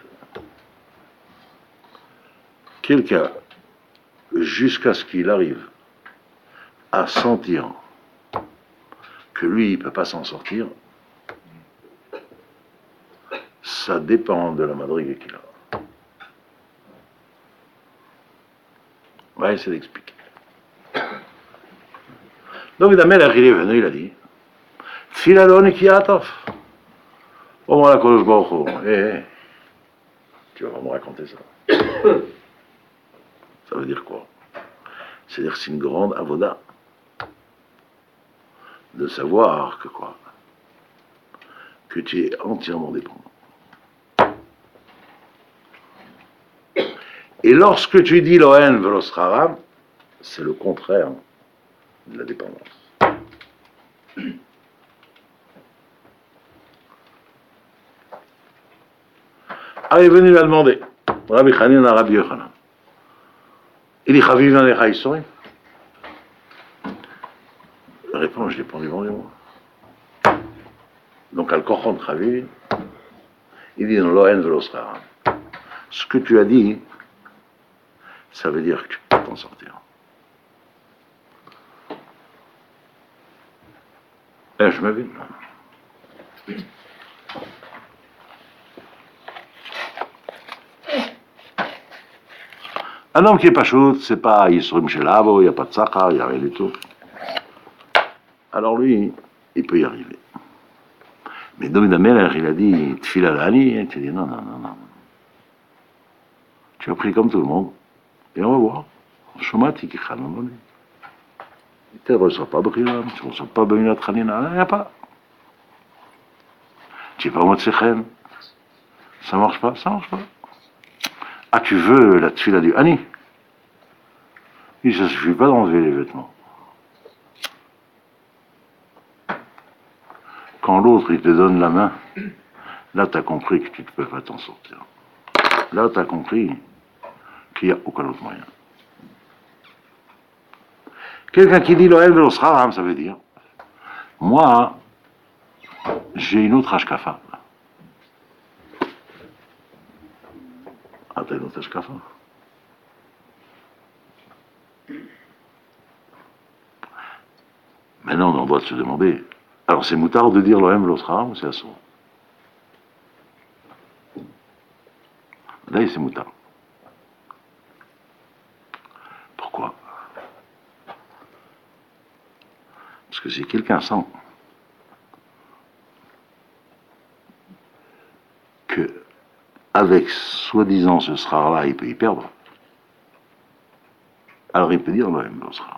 Quelqu'un, jusqu'à ce qu'il arrive à sentir que lui, il ne peut pas s'en sortir, ça dépend de la madrigue qu'il a. On va essayer d'expliquer. Donc, Damelach, il est venu, il a dit Filadoni Kiatov. Au moins, la Kodesh Baruch Hu. Eh, tu vas me raconter ça. Ça veut dire quoi? C'est-à-dire que c'est une grande avoda de savoir que quoi? Que tu es entièrement dépendant. Et lorsque tu dis l'Ohen velosraram, c'est le contraire de la dépendance. Ah, il est venu lui demander, Rabbi Chanin à Rabbi Yochanan. Il dit Chaviv dans les Chaïsorim. La réponse, je l'ai pas devant moi. Donc, Al-Kochon Chaviv, il dit dans l'Ohen velosraram. Ce que tu as dit, ça veut dire que tu peux t'en sortir. Et je me Un homme qui est pas chaud, c'est pas Yisroim Shelavo, il n'y a pas de Sachar, il n'y a rien du tout. Alors lui, il peut y arriver. Mais David Ameler, il a dit Tfila Lani, et tu dis non, non, non, non. Tu as pris comme tout le monde, et on va voir. Shomati qui chanon. Tu ne reçois pas Brilam, tu ne reçois pas Benina Tranina, il n'y a pas. Tu n'es pas Motsechen. Ça ne marche pas, ça ne marche pas. Ah, tu veux la Tfila du Hani? Il ne suffit pas d'enlever les vêtements. Quand l'autre, il te donne la main, là, tu as compris que tu ne peux pas t'en sortir. Là, tu as compris qu'il n'y a aucun autre moyen. Quelqu'un qui dit l'Oel Velosraram, ça veut dire, moi, j'ai une autre Ashkafa. Ah, t'as une autre Ashkafa. Maintenant, on doit se demander, alors c'est moutard de dire l'Oel Velosraram ou c'est assourd? Là, c'est moutard. Pourquoi? Parce que si quelqu'un sent que avec soi-disant ce sera-là, il peut y perdre, alors il peut dire le même sera.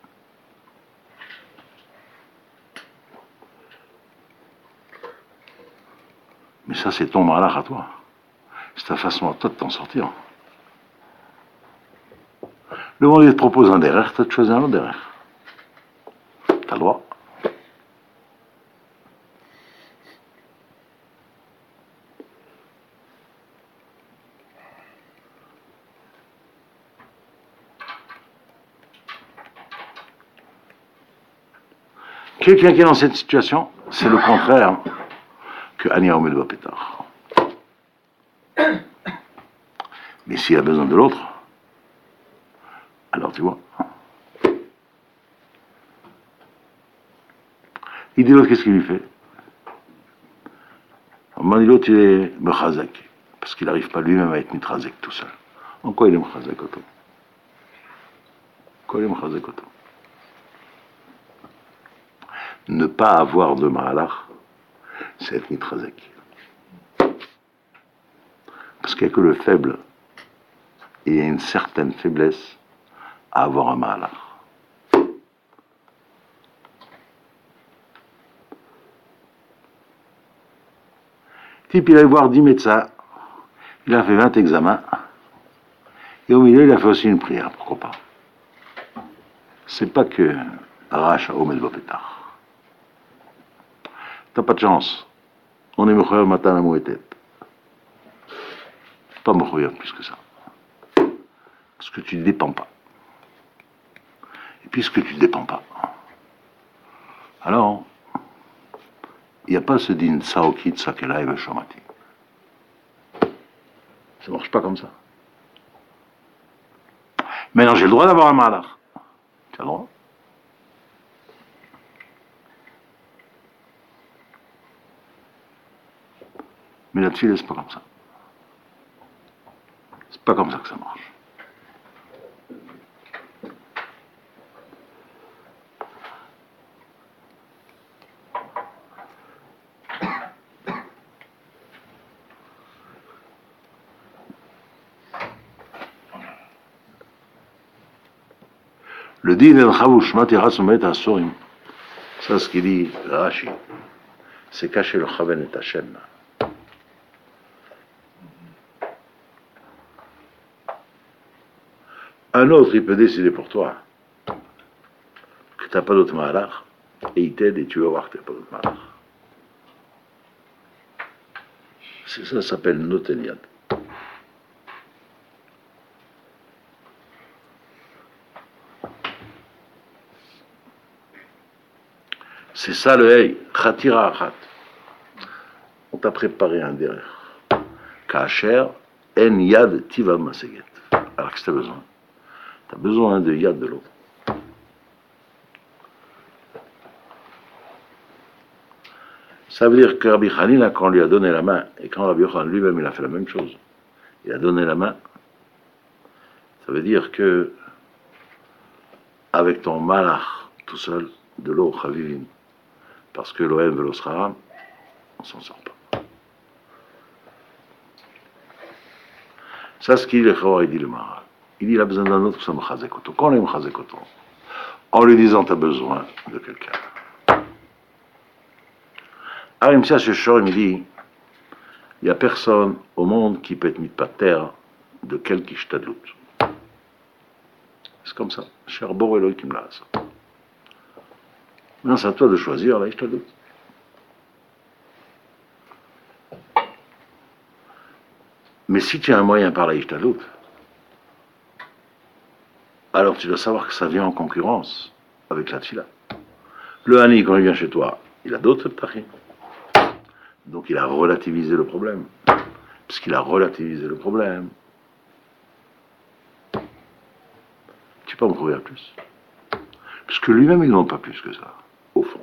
Mais ça, c'est ton malach à toi. C'est ta façon à toi de t'en sortir. Le monde, il te propose un derrière, tu as choisi un autre derrière. T'as le droit. Quelqu'un qui est dans cette situation, c'est le contraire que Ania Omed Pétard. Mais s'il a besoin de l'autre, alors tu vois. Il dit l'autre, qu'est-ce qu'il lui fait? On m'a dit l'autre, il est Mechazek, parce qu'il n'arrive pas lui-même à être Mitrazek tout seul. En quoi il est Mechazek auto? En quoi il est Mechazek auto? Ne pas avoir de Mahalach, c'est être Mitrazek. Parce qu'il n'y a que le faible, et il y a une certaine faiblesse à avoir un Mahalach. Type, il allait voir dix médecins, il a fait vingt examens, et au milieu, il a fait aussi une prière, pourquoi pas. C'est pas que Arash à Omed Bopétar. T'as pas de chance. On est Mechoyer Matan à Mouetet. Pas Mechoyer plus que ça. Parce que tu ne dépends pas. Et puisque tu ne dépends pas, alors, il n'y a pas ce din Saoki Tsakela et Veshomati. Ça ne marche pas comme ça. Maintenant, j'ai le droit d'avoir un malach. Tu as le droit. Mais la tfila, c'est pas comme ça. C'est pas comme ça que ça marche. Le din el chavouch matira somet asorim. Ça, ce qu'il dit Rashi, c'est cacher le chaven et Hachem. Un autre, il peut décider pour toi que tu n'as pas d'autre malach, et il t'aide et tu vas voir que tu n'as pas d'autre malach. C'est ça, ça s'appelle Noteniad. C'est ça le hey, Khatira Achat. On t'a préparé un derrière. Kacher, En Yad Tiva Maseget. Alors que tu as besoin. Tu as besoin de Yad de l'autre. Ça veut dire que Rabbi Hanina, quand on lui a donné la main, et quand Rabbi Yochanan lui-même il a fait la même chose, il a donné la main, Ça veut dire que, avec ton malach tout seul, de l'eau chavivin, parce que l'Ohem velosraram, on s'en sort pas. Ça, ce qu'il dit le Chor, il dit le Maharal. Il dit il a besoin d'un autre que ça me chazek auto. Quand on est me chazek auto, en lui disant tu as besoin de quelqu'un. Alors, il ce Chor, il me dit il n'y a personne au monde qui peut être mis de terre de quelque ishtadlut. C'est comme ça. Cher Bor Eloi qui me l'a ça. Maintenant, c'est à toi de choisir la ishtadlut. Mais si tu as un moyen par la ishtadlut, alors tu dois savoir que ça vient en concurrence avec la tfila. Le Hani, quand il vient chez toi, il a d'autres ptachim. Donc il a relativisé le problème. Puisqu'il a relativisé le problème, tu peux en trouver un plus. Puisque lui-même, il ne demande pas plus que ça, au fond.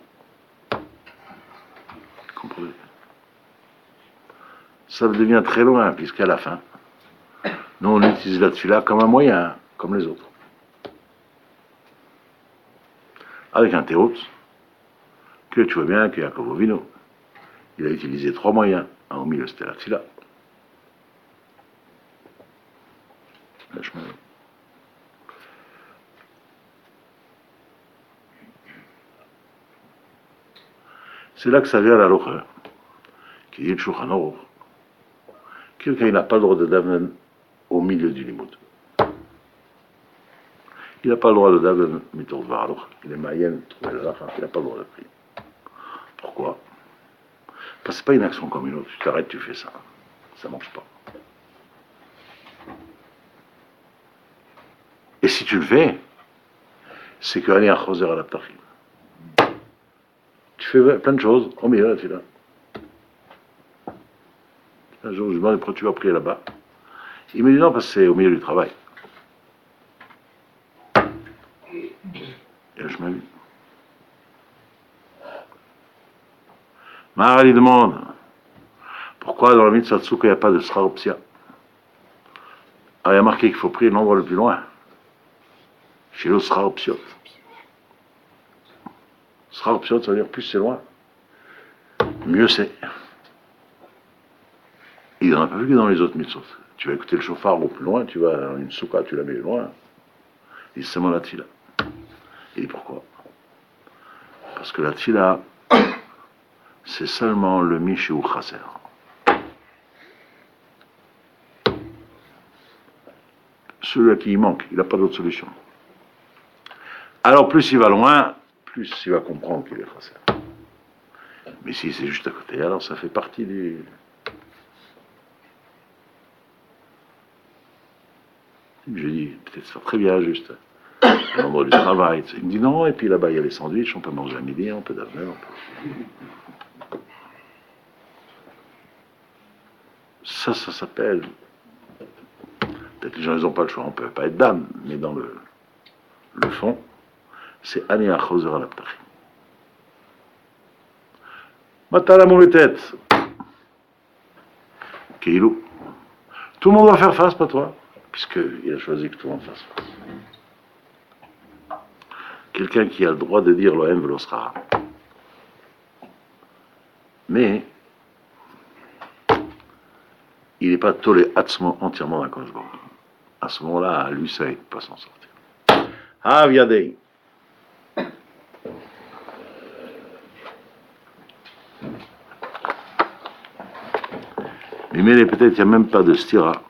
Vous comprenez? Ça devient très loin, puisqu'à la fin, nous, on utilise la tfila comme un moyen, comme les autres. Avec un théout, que tu vois bien que Yaakov Avinu, il a utilisé trois moyens. Au milieu, c'était la tfila. C'est là que ça vient à la locha, qui dit le Shulchan Aruch. Quelqu'un n'a pas le droit de daven au milieu du limoud. Il n'a pas le droit de daven mitor dvar halacha. Il est maïen, trouver la lacha, il n'a pas le droit de prier. Pourquoi? Parce que ce n'est pas une action comme une autre. Tu t'arrêtes, tu fais ça. Ça ne marche pas. Et si tu le fais, c'est que aller à choser à la ptachim. Tu fais plein de choses au milieu de la tfila. Un jour, je lui demande pourquoi tu vas prier là-bas. Il me dit non, parce que c'est au milieu du travail. Et je m'amuse. Maharal, il demande pourquoi dans la mitzvah Tzouka, il n'y a pas de Srar Psia. Alors il y a marqué qu'il faut prier l'endroit le plus loin. Chez le Srar Psiot. Srar Psiot, ça veut dire plus c'est loin, mieux c'est. Il n'en a pas vu que dans les autres mitzvot. Tu vas écouter le chauffard au plus loin, tu vas dans une souka, tu la mets loin. Il c'est seulement la tfila. Et pourquoi? Parce que la tfila, c'est seulement le Mishu Chaser. Celui à qui il manque, il n'a pas d'autre solution. Alors plus il va loin, plus il va comprendre qu'il est Chaser. Mais si c'est juste à côté, alors ça fait partie du... Je dis, peut-être ça va très bien juste. À l'endroit du travail. Il me dit non, et puis là-bas il y a les sandwichs, on peut manger à midi, on peut dormir. Peut... Ça, ça s'appelle. Peut-être que les gens n'ont pas le choix, on ne peut pas être d'âme, mais dans le, le fond, c'est Ani Achoser à la Ptachim. Matala mon tête. Keilou. Tout le monde va faire face, pas toi, puisqu'il a choisi que tout le monde fasse face. Quelqu'un qui a le droit de dire l'Ohem velosraram. Mais il n'est pas tolé entièrement d'un Koshbo. À ce moment-là, lui, ça, il ne peut pas s'en sortir. Ah, viadei. Mais peut-être qu'il n'y a même pas de stira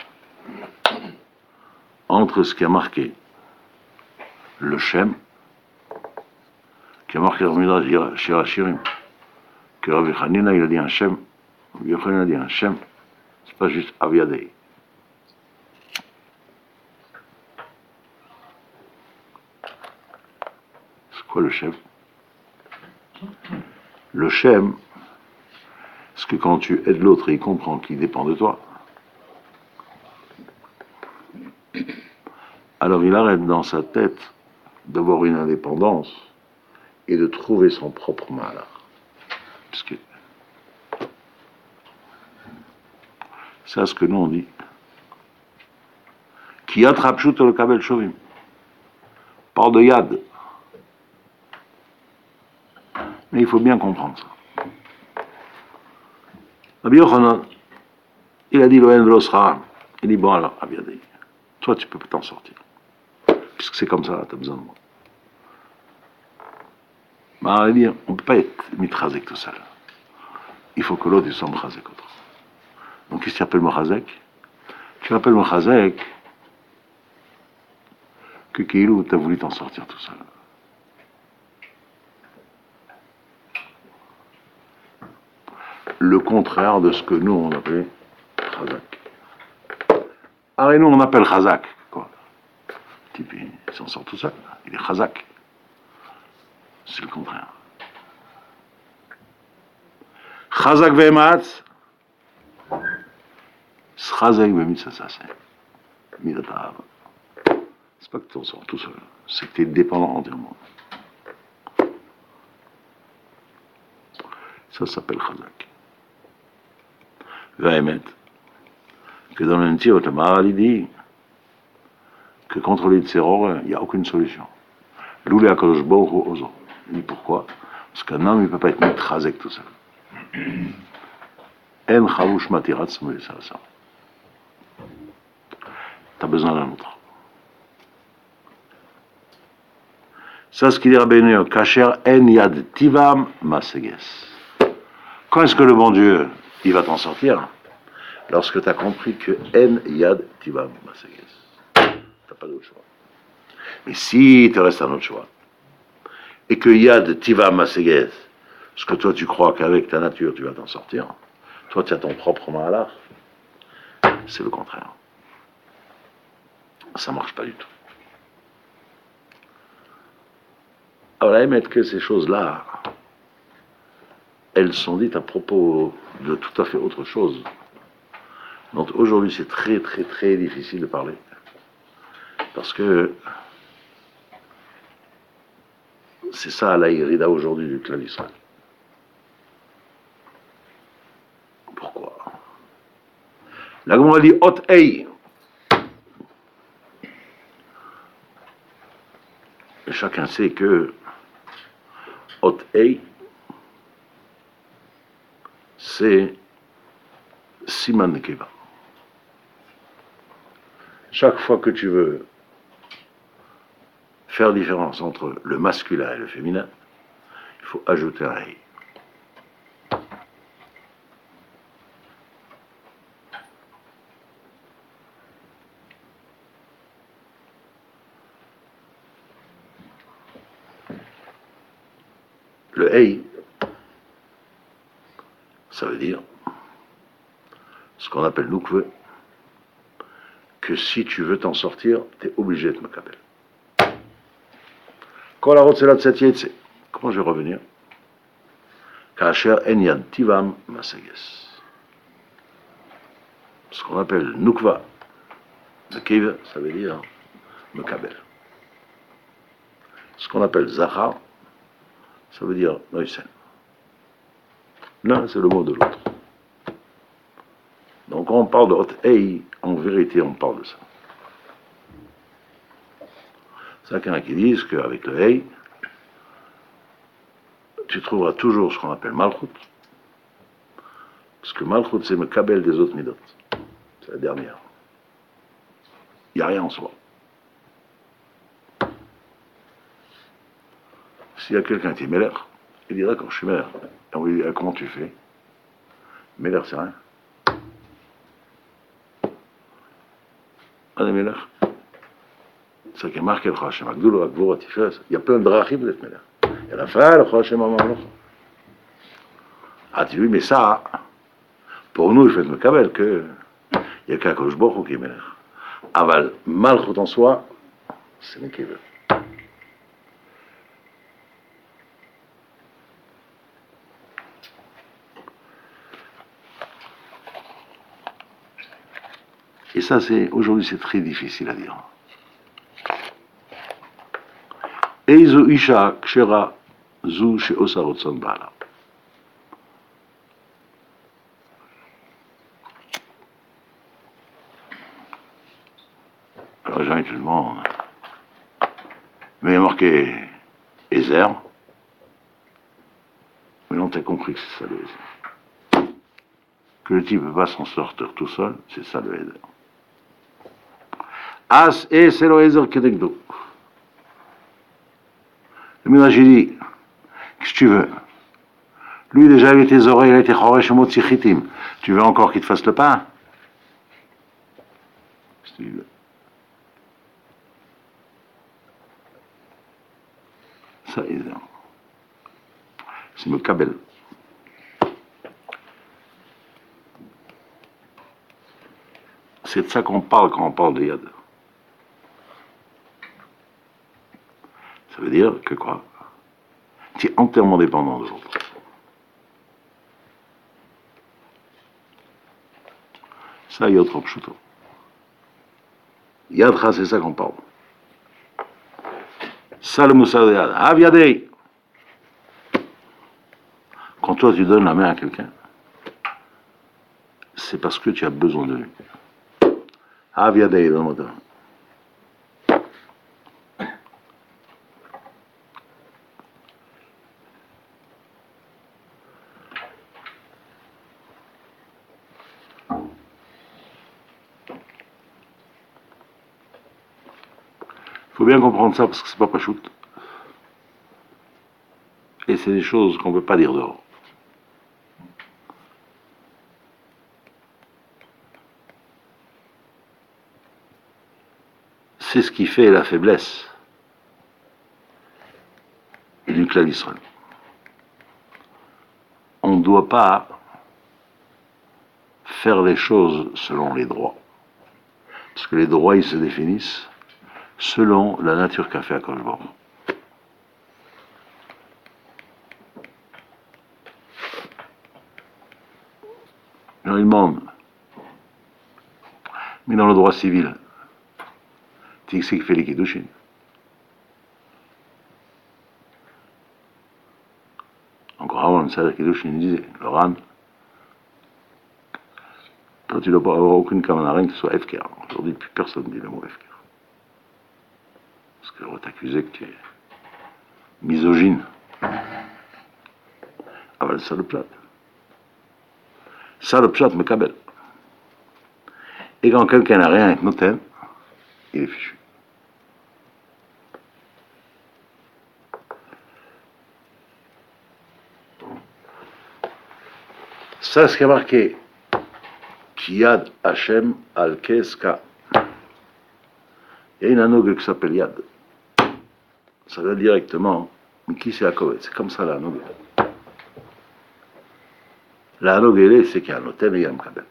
entre ce qui a marqué le Shem, qui a marqué dans le Midrash Shir HaShirim, que Rabbi Hanina il a dit un Shem, Rabbi Yochanan a dit un Shem, c'est pas juste Aviadei. C'est quoi le Shem? Le Shem, c'est que quand tu aides l'autre et il comprend qu'il dépend de toi, alors il arrête dans sa tête d'avoir une indépendance et de trouver son propre mal. Parce que c'est à ce que nous on dit. Qui yad rapshut le kabel shovim. Parle de yad. Mais il faut bien comprendre ça. Rabbi Yochanan, il a dit l'Ohen Velosra. Il dit bon alors, Rabbi Yadai, toi tu peux pas t'en sortir. Puisque c'est comme ça, tu as besoin de moi. Mais on va dire, on ne peut pas être mitrazek tout seul. Il faut que l'autre soit mchazek autre. Donc qu'est-ce que tu appelles mchazek? Tu appelles mchazek que Keilou, tu as voulu t'en sortir tout seul. Le contraire de ce que nous on appelait chazak. Alors nous on appelle chazak, quoi. Le type il s'en sort tout seul, il est chazak. C'est le contraire. Chazak ve'ematz, chazak ve'ematz, ça c'est midatav. C'est pas que tu t'en sors tout seul, c'est que tu es dépendant entièrement. Ça s'appelle chazak. Ve'emet, que dans le Netiot, le Maharal dit que contre les terrors, il n'y a aucune solution. Loulé HaKadosh Baruch Hu Ozo. Il dit pourquoi? Parce qu'un homme, il ne peut pas être mitrazek tout seul. En chavush matirat s'mouille ça, ça. T'as besoin d'un autre. Ça, ce qu'il dit Rabbeinu, Kacher en yad tivam maseges. Quand est-ce que le bon Dieu, il va t'en sortir? Lorsque tu as compris que en yad tivam maseges. T'as pas d'autre choix. Mais si il te reste un autre choix, et que yad tivam maseges, parce que toi tu crois qu'avec ta nature tu vas t'en sortir, toi tu as ton propre malheur, c'est le contraire. Ça ne marche pas du tout. Alors, là, mettre que ces choses-là, elles sont dites à propos de tout à fait autre chose. Donc aujourd'hui, c'est très, très, très difficile de parler. Parce que c'est ça la Irida aujourd'hui du clan d'Israël. Pourquoi? La Gemara dit Hot Ei. Et chacun sait que Hot Ei, c'est Siman Nekeva. Chaque fois que tu veux faire différence entre le masculin et le féminin, il faut ajouter un Ei. Le Ei, ça veut dire ce qu'on appelle Nukve, que si tu veux t'en sortir, tu es obligé de me capel. Quand la route c'est là de cette yetse, comment je vais revenir? Kacher en tivam maseges. Ce qu'on appelle Nukva, le Kiv, ça veut dire me kabel. Ce qu'on appelle Zachar, ça veut dire Noisen. L'un, c'est le mot de l'autre. Donc, quand on parle de Hot Ei, en vérité, on parle de ça. C'est quelqu'un qui dit qu'avec le Ei, tu trouveras toujours ce qu'on appelle Malchut. Parce que Malchut, c'est le kabel des autres midot. C'est la dernière. Il n'y a rien en soi. S'il y a quelqu'un qui est Meler, il dit d'accord, je suis Meler. Et on lui dit comment tu fais? Meler, c'est rien. On est Meler. C'est qui est marqué le Chachem Agdul, Agvur, Tifes. Il y a plein de drachim d'être Meler. Il y a la fin, le Chachem Amamloch. Ah, tu dis, mais ça, pour nous, il faut être Mekabel que il y a qu'un Kosh Baruch Hu qui est Meler. Aval, Malchut en soi, c'est Mekabel. Et ça, c'est aujourd'hui, c'est très difficile à dire. Eizo isha kshera zu she'osa rotzon ba'ala. les gens ils te demandent. Mais il y a marqué Ezer. Mais non, t'as compris que c'est ça le Ezer. Que le type ne peut pas s'en sortir tout seul, c'est ça le Ezer. As et c'est le Ezer Kedekdo. Le Midrash dit, qu'est-ce que tu veux? Lui déjà avec tes oreilles, il a été choresh motzichitim. Tu veux encore qu'il te fasse le pain? Ça, c'est le kabel. C'est de ça qu'on parle quand on parle de Yad. Ça veut dire que quoi? Tu es entièrement dépendant de l'autre. Ça, il y a autre chose. Yadcha, c'est ça qu'on parle. Ça, le moussard de Yad. Aviadei. Quand toi, tu donnes la main à quelqu'un, c'est parce que tu as besoin de lui. Aviadei, donne-moi ta main. Il faut bien comprendre ça parce que c'est pas pachout. Et c'est des choses qu'on ne peut pas dire dehors. C'est ce qui fait la faiblesse du clan d'Israël. On ne doit pas faire les choses selon les droits. Parce que les droits, ils se définissent selon la nature qu'a fait Akadosh Baruch Hu. Alors, il demande, mais dans le droit civil, tu sais qui fait les Kiddushin. Encore avant, le Seder Kiddushin disait, le Ran, quand tu ne dois pas avoir aucune kamana, rien que ce soit Efker. Aujourd'hui, plus personne ne dit le mot Efker. Parce qu'on va t'accuser que tu es misogyne. Ah ben, ça le plat. Ça le plat, me kabel. Et quand quelqu'un n'a rien avec Noten, il est fichu. Ça, ce qui a marqué Yad Hashem al Keska. Il y a une anogue qui s'appelle Yad. Ça va directement, mais qui c'est Akovet? C'est comme ça la anogue. La anogue, c'est qu'il y a un hôtel et il y a un kabel.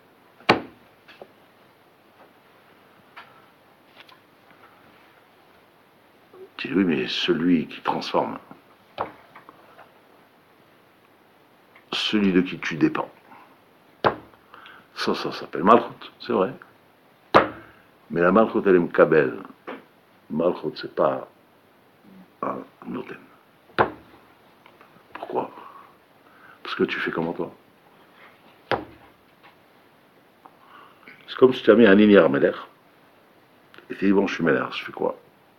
Tu dis oui, mais celui qui transforme, celui de qui tu dépends, ça, ça s'appelle Malchut, c'est vrai. Mais la Malchut, elle est Mkabel. Malchut, c'est pas un Noten. Pourquoi? Parce que tu fais comme toi. C'est comme si tu as mis un Ignir Meler, et tu dis bon, je suis Meler, je fais quoi?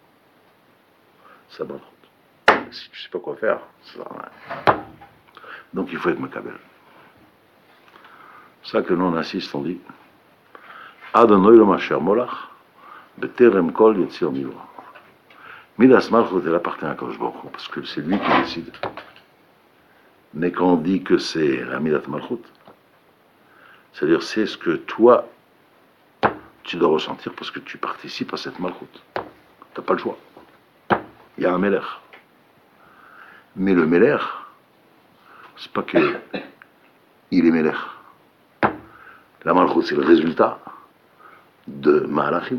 Ça Malchut. Si tu sais pas quoi faire, ça va rien. Donc il faut être Mkabel. C'est ça que nous on insiste, on dit Adonai lo masher molach, beterem kol yetzir nivra. Midas Malchut, elle appartient à Kadosh Baruch Hu, parce que c'est lui qui décide. Mais quand on dit que c'est la Midat Malchut, c'est-à-dire c'est ce que toi, tu dois ressentir parce que tu participes à cette Malchut. Tu n'as pas le choix. Il y a un Meler. Mais le Meler, c'est pas que il est Meler. La Malchut, c'est le résultat de Malachim.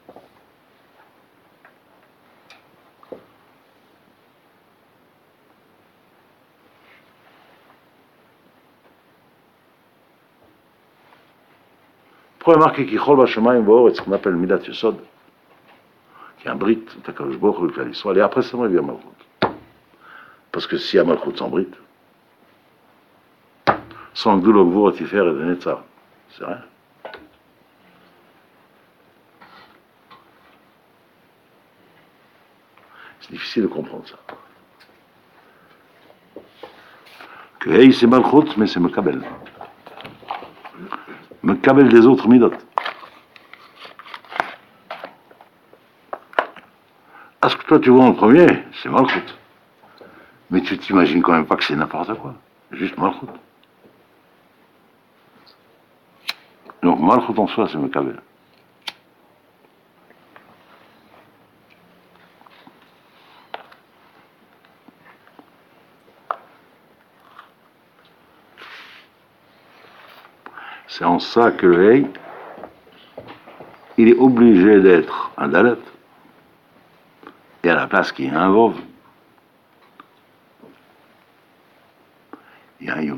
Pour remarquer qu'il chol b'shamayim v'oretz, ce qu'on appelle Midat Yesod, qui est un brit, Akadosh Baruch Hu, l'histoire, et après ça, on vient Malchut. Parce que s'il y a Malchut sans brit, sans Gdul Gvur Tifer et de Netzar, c'est rien. C'est difficile de comprendre ça. Que hey, c'est Malchut, mais c'est Mekabel. Mekabel des autres midot. À ce que toi tu vois en premier, c'est Malchut. Mais tu t'imagines quand même pas que c'est n'importe quoi. Juste Malchut. Donc Malchut en soi, c'est Mekabel. C'est en ça que le Hey, il est obligé d'être un Dalet. Et à la place qu'il y a un Vov, il y a un Yud.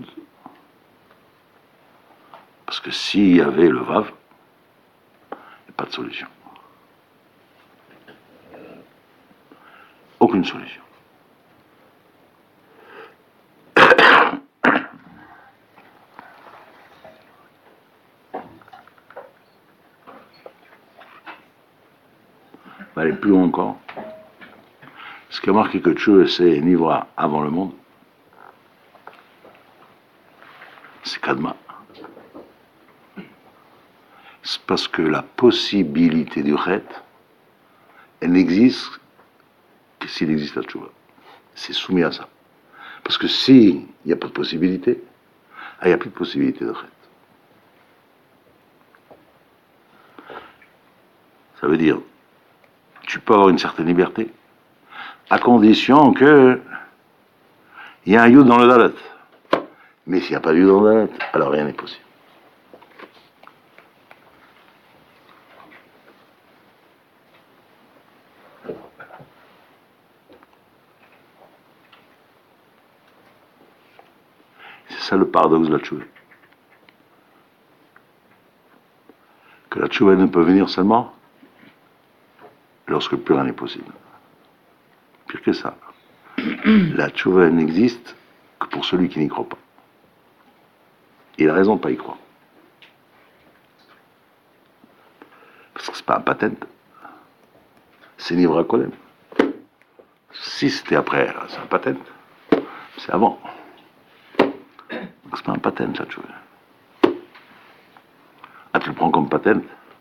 Parce que s'il y avait le Vav, il n'y a pas de solution. Aucune solution. On va aller plus loin encore. Ce qui a marqué que Tchou, c'est Nivra avant le monde, c'est Kadma. C'est parce que la possibilité du Chet, elle n'existe que s'il existe la Tchouva. C'est soumis à ça. Parce que s'il n'y a pas de possibilité, ah, il n'y a plus de possibilité de Chet. Ça veut dire, tu peux avoir une certaine liberté, à condition que il y a un Yud dans le Dalet. Mais s'il n'y a pas de Yud dans le Dalet, alors rien n'est possible. C'est ça le paradoxe de la Tchouva. Que la Tchouva ne peut venir seulement lorsque plus rien n'est possible. Pire que ça. La Tchouva n'existe que pour celui qui n'y croit pas. Il a raison de ne pas y croire. Parce que c'est pas un patent. C'est Nivra Kodem. Si c'était après, c'est un patent. C'est avant. Donc c'est pas un patent, la Tchouva. Ah, tu le prends comme patent.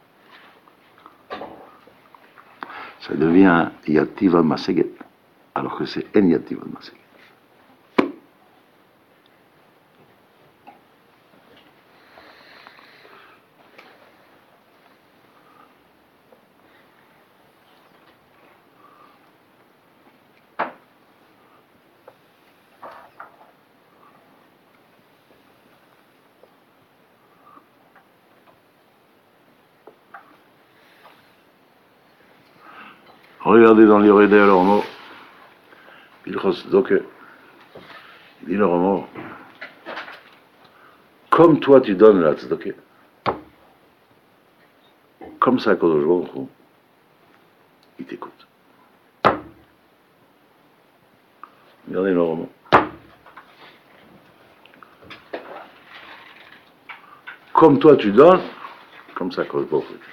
Ça devient Yativ al-Maseget, alors que c'est En Yativ al-Maseget. Regardez dans l'Yorédé à leur mot, Ilchos Doke, il dit leur mot, comme toi tu donnes la tzedaka, comme ça Kadosh Baruch Hu, il t'écoute. Regardez leur mot. Comme toi tu donnes, comme ça Kadosh Baruch Hu.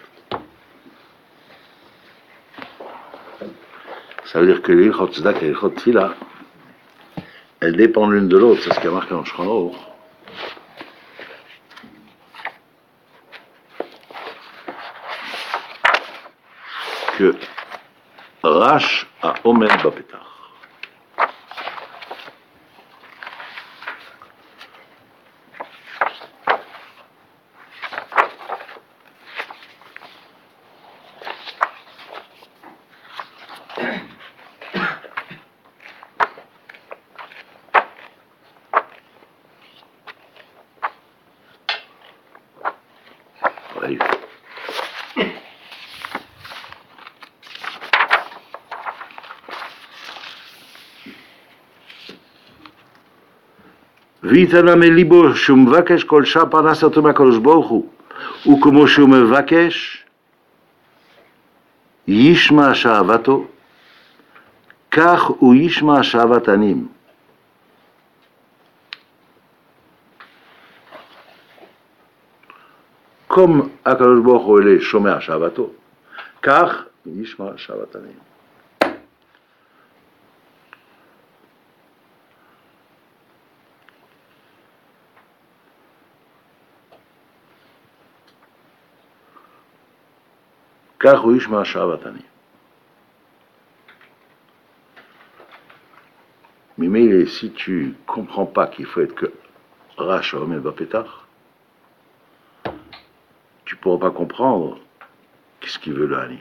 Ça veut dire que l'Ilchot Tzedaka et l'Ilchot Tfila, elles dépendent l'une de l'autre, c'est ce qui a marqué dans le Shulchan Aruch. Que Rash a Omer Bapetach. ויתנה מליבו שהוא מבקש כל שעה פרנסתו מהקדוש ברוך הוא, וכמו שהוא מבקש ישמע שאהבתו, כך הוא ישמע שאהבת עניים. Comme הקדוש ברוך הוא שומע שאהבתו, כך ישמע שאהבת עניים. Car ou ishma shavatani. Mais si tu comprends pas qu'il faut être que Racha Omer Bapetach, tu pourras pas comprendre qu'est-ce qu'il veut le Hani.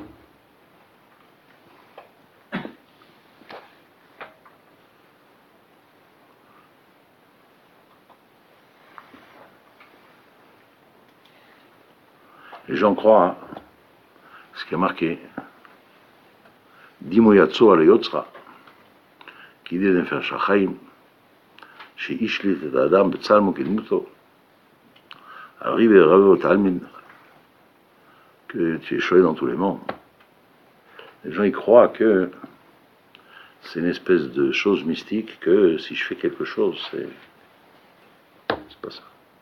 Les gens croient, hein, ce qui a marqué, Dimoyatso al Yotzra, qui dit de faire Shachaim, chez Ishlit et Adam, Betsalmo Kidmuto, arrive et rêve au Talmud, que tu es choisi dans tous les mondes. Les gens y croient que c'est une espèce de chose mystique, que si je fais quelque chose, c'est. C'est pas ça.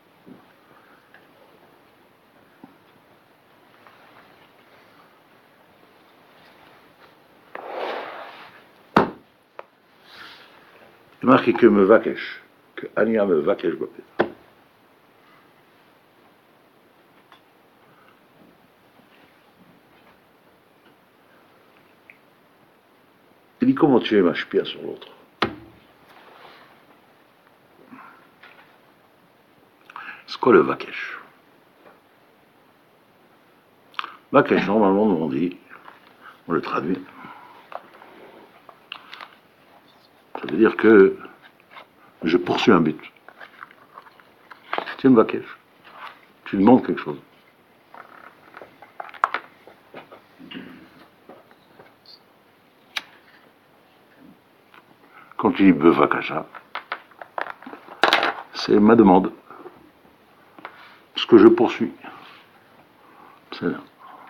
Il est marqué que me vakesh, que Ania me vakesh bapet. Il dit comment tu es mashpia sur l'autre. C'est quoi le vakesh? Vakesh, normalement, on dit, on le traduit. Ça veut dire que je poursuis un but. Tu me vakesh. Tu demandes quelque chose. Quand tu dis bevakasha, c'est ma demande. Ce que je poursuis. C'est là.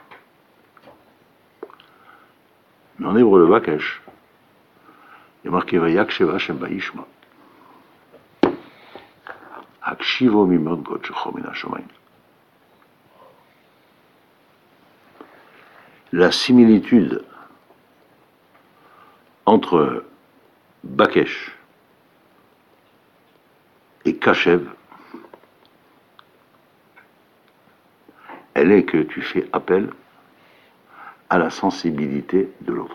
Mais en hébreu, le vakesh, il y a marqué Vayak Sheva Shem Baishma. Hakshivo Mimod God Shecho Min HaShamayim. La similitude entre Bakesh et Kashev, elle est que tu fais appel à la sensibilité de l'autre.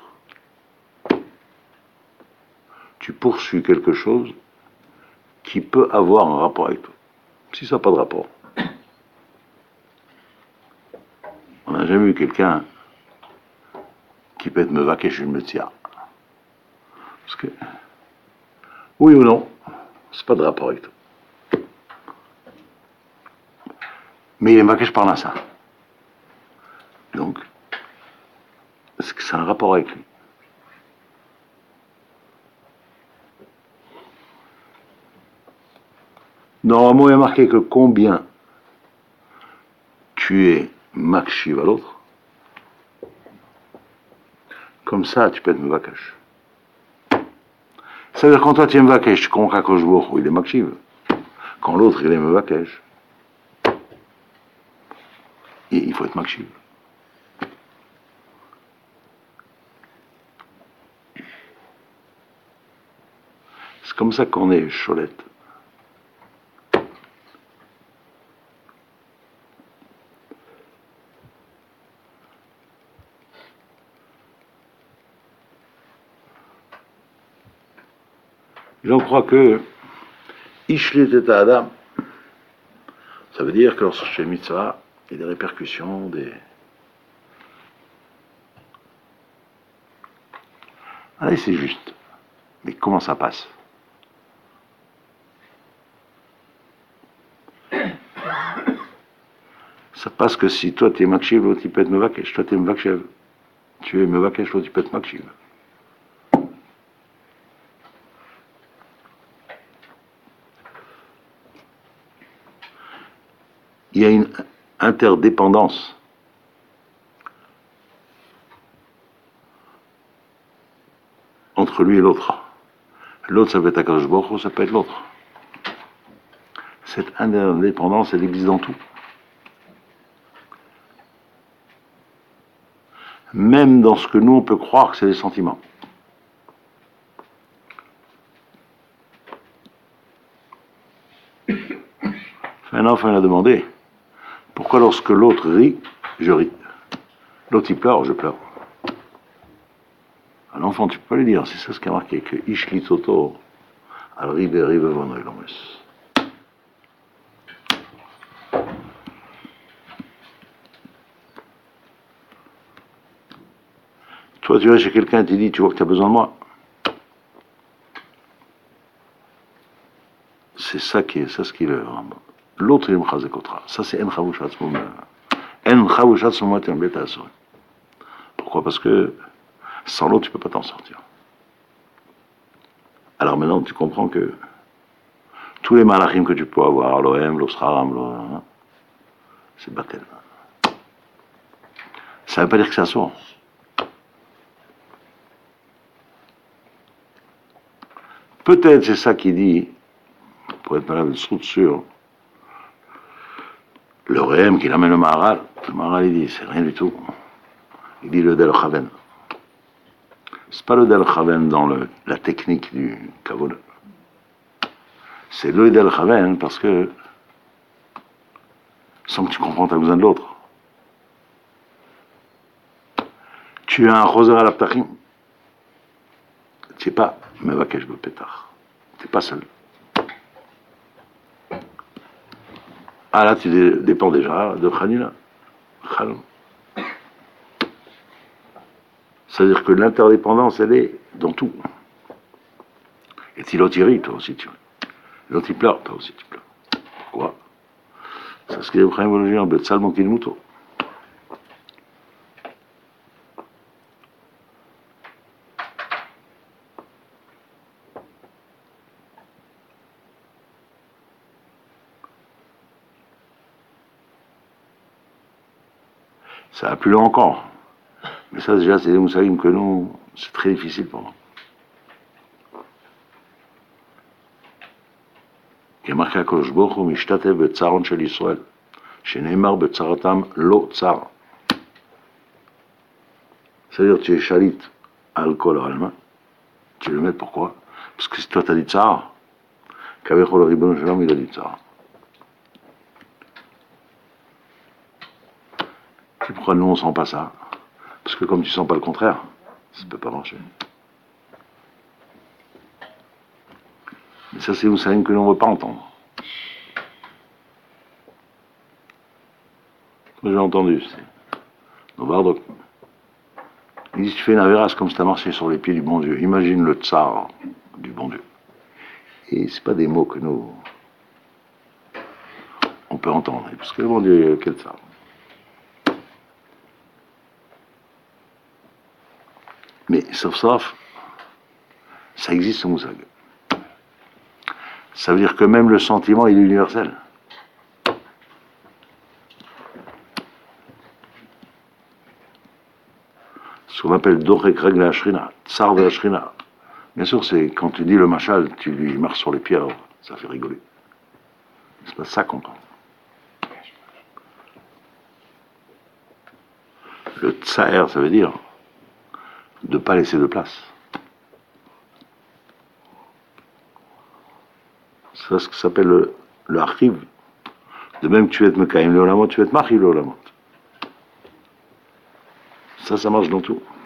Tu poursuis quelque chose qui peut avoir un rapport avec toi. Si ça n'a pas de rapport. On n'a jamais vu quelqu'un qui peut être me vakesh une metia. Parce que, oui ou non, c'est pas de rapport avec toi. Mais il est vakesh par nassa. Donc, est-ce que c'est un rapport avec lui? Normalement, il y a marqué que combien tu es makshiv à l'autre, comme ça, tu peux être mevakash. Ça veut dire quand toi tu es mevakash, tu comprends qu'Akadosh Baruch Hu, il est makshiv. Quand l'autre, il est mevakash, il faut être makshiv. C'est comme ça qu'on est cholette. Les gens croient que Ishlit et Adam, ça veut dire que lorsque je fais mitzvah, il y a des répercussions, des. Allez, c'est juste. Mais comment ça passe? Ça passe que si toi tu es makshiv, l'autre il peut être mevakesh. Toi tu es mevakesh. Tu es mevakesh, l'autre il peut être makshiv. Il y a une interdépendance entre lui et l'autre. L'autre, ça peut être Akadosh Baruch Hu, ça peut être l'autre. Cette indépendance, elle existe dans tout. Même dans ce que nous, on peut croire que c'est des sentiments. Un enfant a demandé, pourquoi lorsque l'autre rit, je ris? L'autre il pleure, je pleure. Un enfant, tu peux pas lui dire, c'est ça ce qui a marqué, que Ishli Toto, al rive rive von Elomes. Toi, tu vas chez quelqu'un et tu dis, tu vois que tu as besoin de moi. C'est ça qui est, ça ce qui est le. L'autre, il est m'chazekotra. Ça, c'est en chavushatz moum. En chavushatz moum, tu es un bête à assurer. Pourquoi? Parce que sans l'autre, tu peux pas t'en sortir. Alors maintenant, tu comprends que tous les malachim que tu peux avoir, l'Ohem, l'Osraram, l'Ohem, c'est Batel. Ça ne veut pas dire que ça sort. Peut-être c'est ça qui dit, pour être malade de structure, le Réhem qui amène le Maharal, le Maharal il dit, c'est rien du tout. Il dit le Del Chaven. C'est pas le Del Chaven dans le, la technique du Kavod. C'est le Del Chaven parce que, sans que tu comprends, tu as besoin de l'autre. Tu as un Roser à l'Aptachim. Tu n'es pas Mevakesh Bepetach. Tu n'es pas seul. Ah là, tu dépends déjà de Khanila. Khalom. C'est-à-dire que l'interdépendance, elle est dans tout. Et si l'autre rit, toi aussi tu ris. L'autre il pleure, toi aussi tu pleures. Pourquoi? C'est ce qu'il y a en Betsal Monkil Mouto. Ça va plus loin encore. Mais ça, déjà, c'est des moussaïm que nous, c'est très difficile pour nous. Il y a marqué à Kodesh Baruch Hu, Mishtatev betzaron shel Yisrael, sheneimar betzaratam lo tsar. C'est-à-dire, tu es chalit alcool alma, tu le mets pourquoi? Parce que si toi t'as dit tsar, Kavechol Ribon Shalom, il a dit tsar. C'est pourquoi nous on sent pas ça. Parce que comme tu sens pas le contraire, ça ne peut pas marcher. Mais ça, c'est Moussaïm que l'on ne veut pas entendre. Moi, j'ai entendu. Nos Bardok. Il dit, tu fais une avérasse comme si tu as marché sur les pieds du bon Dieu. Imagine le tsar du bon Dieu. Et c'est pas des mots que nous, on peut entendre. Parce que le bon Dieu, quel tsar? Mais sauf sauf, ça existe au Moussag. Ça veut dire que même le sentiment, il est universel. Ce qu'on appelle Dorek Reg la Shrina, Tsar de la Shrina. Bien sûr, c'est quand tu dis le machal, tu lui marches sur les pieds, alors ça fait rigoler. C'est pas ça qu'on parle. Le Tsaer, ça veut dire de ne pas laisser de place. C'est ce que s'appelle le, le archive. De même que tu vas être Mekaim le Olamot, tu vas être Machi le Olamot. Ça, ça marche dans tout.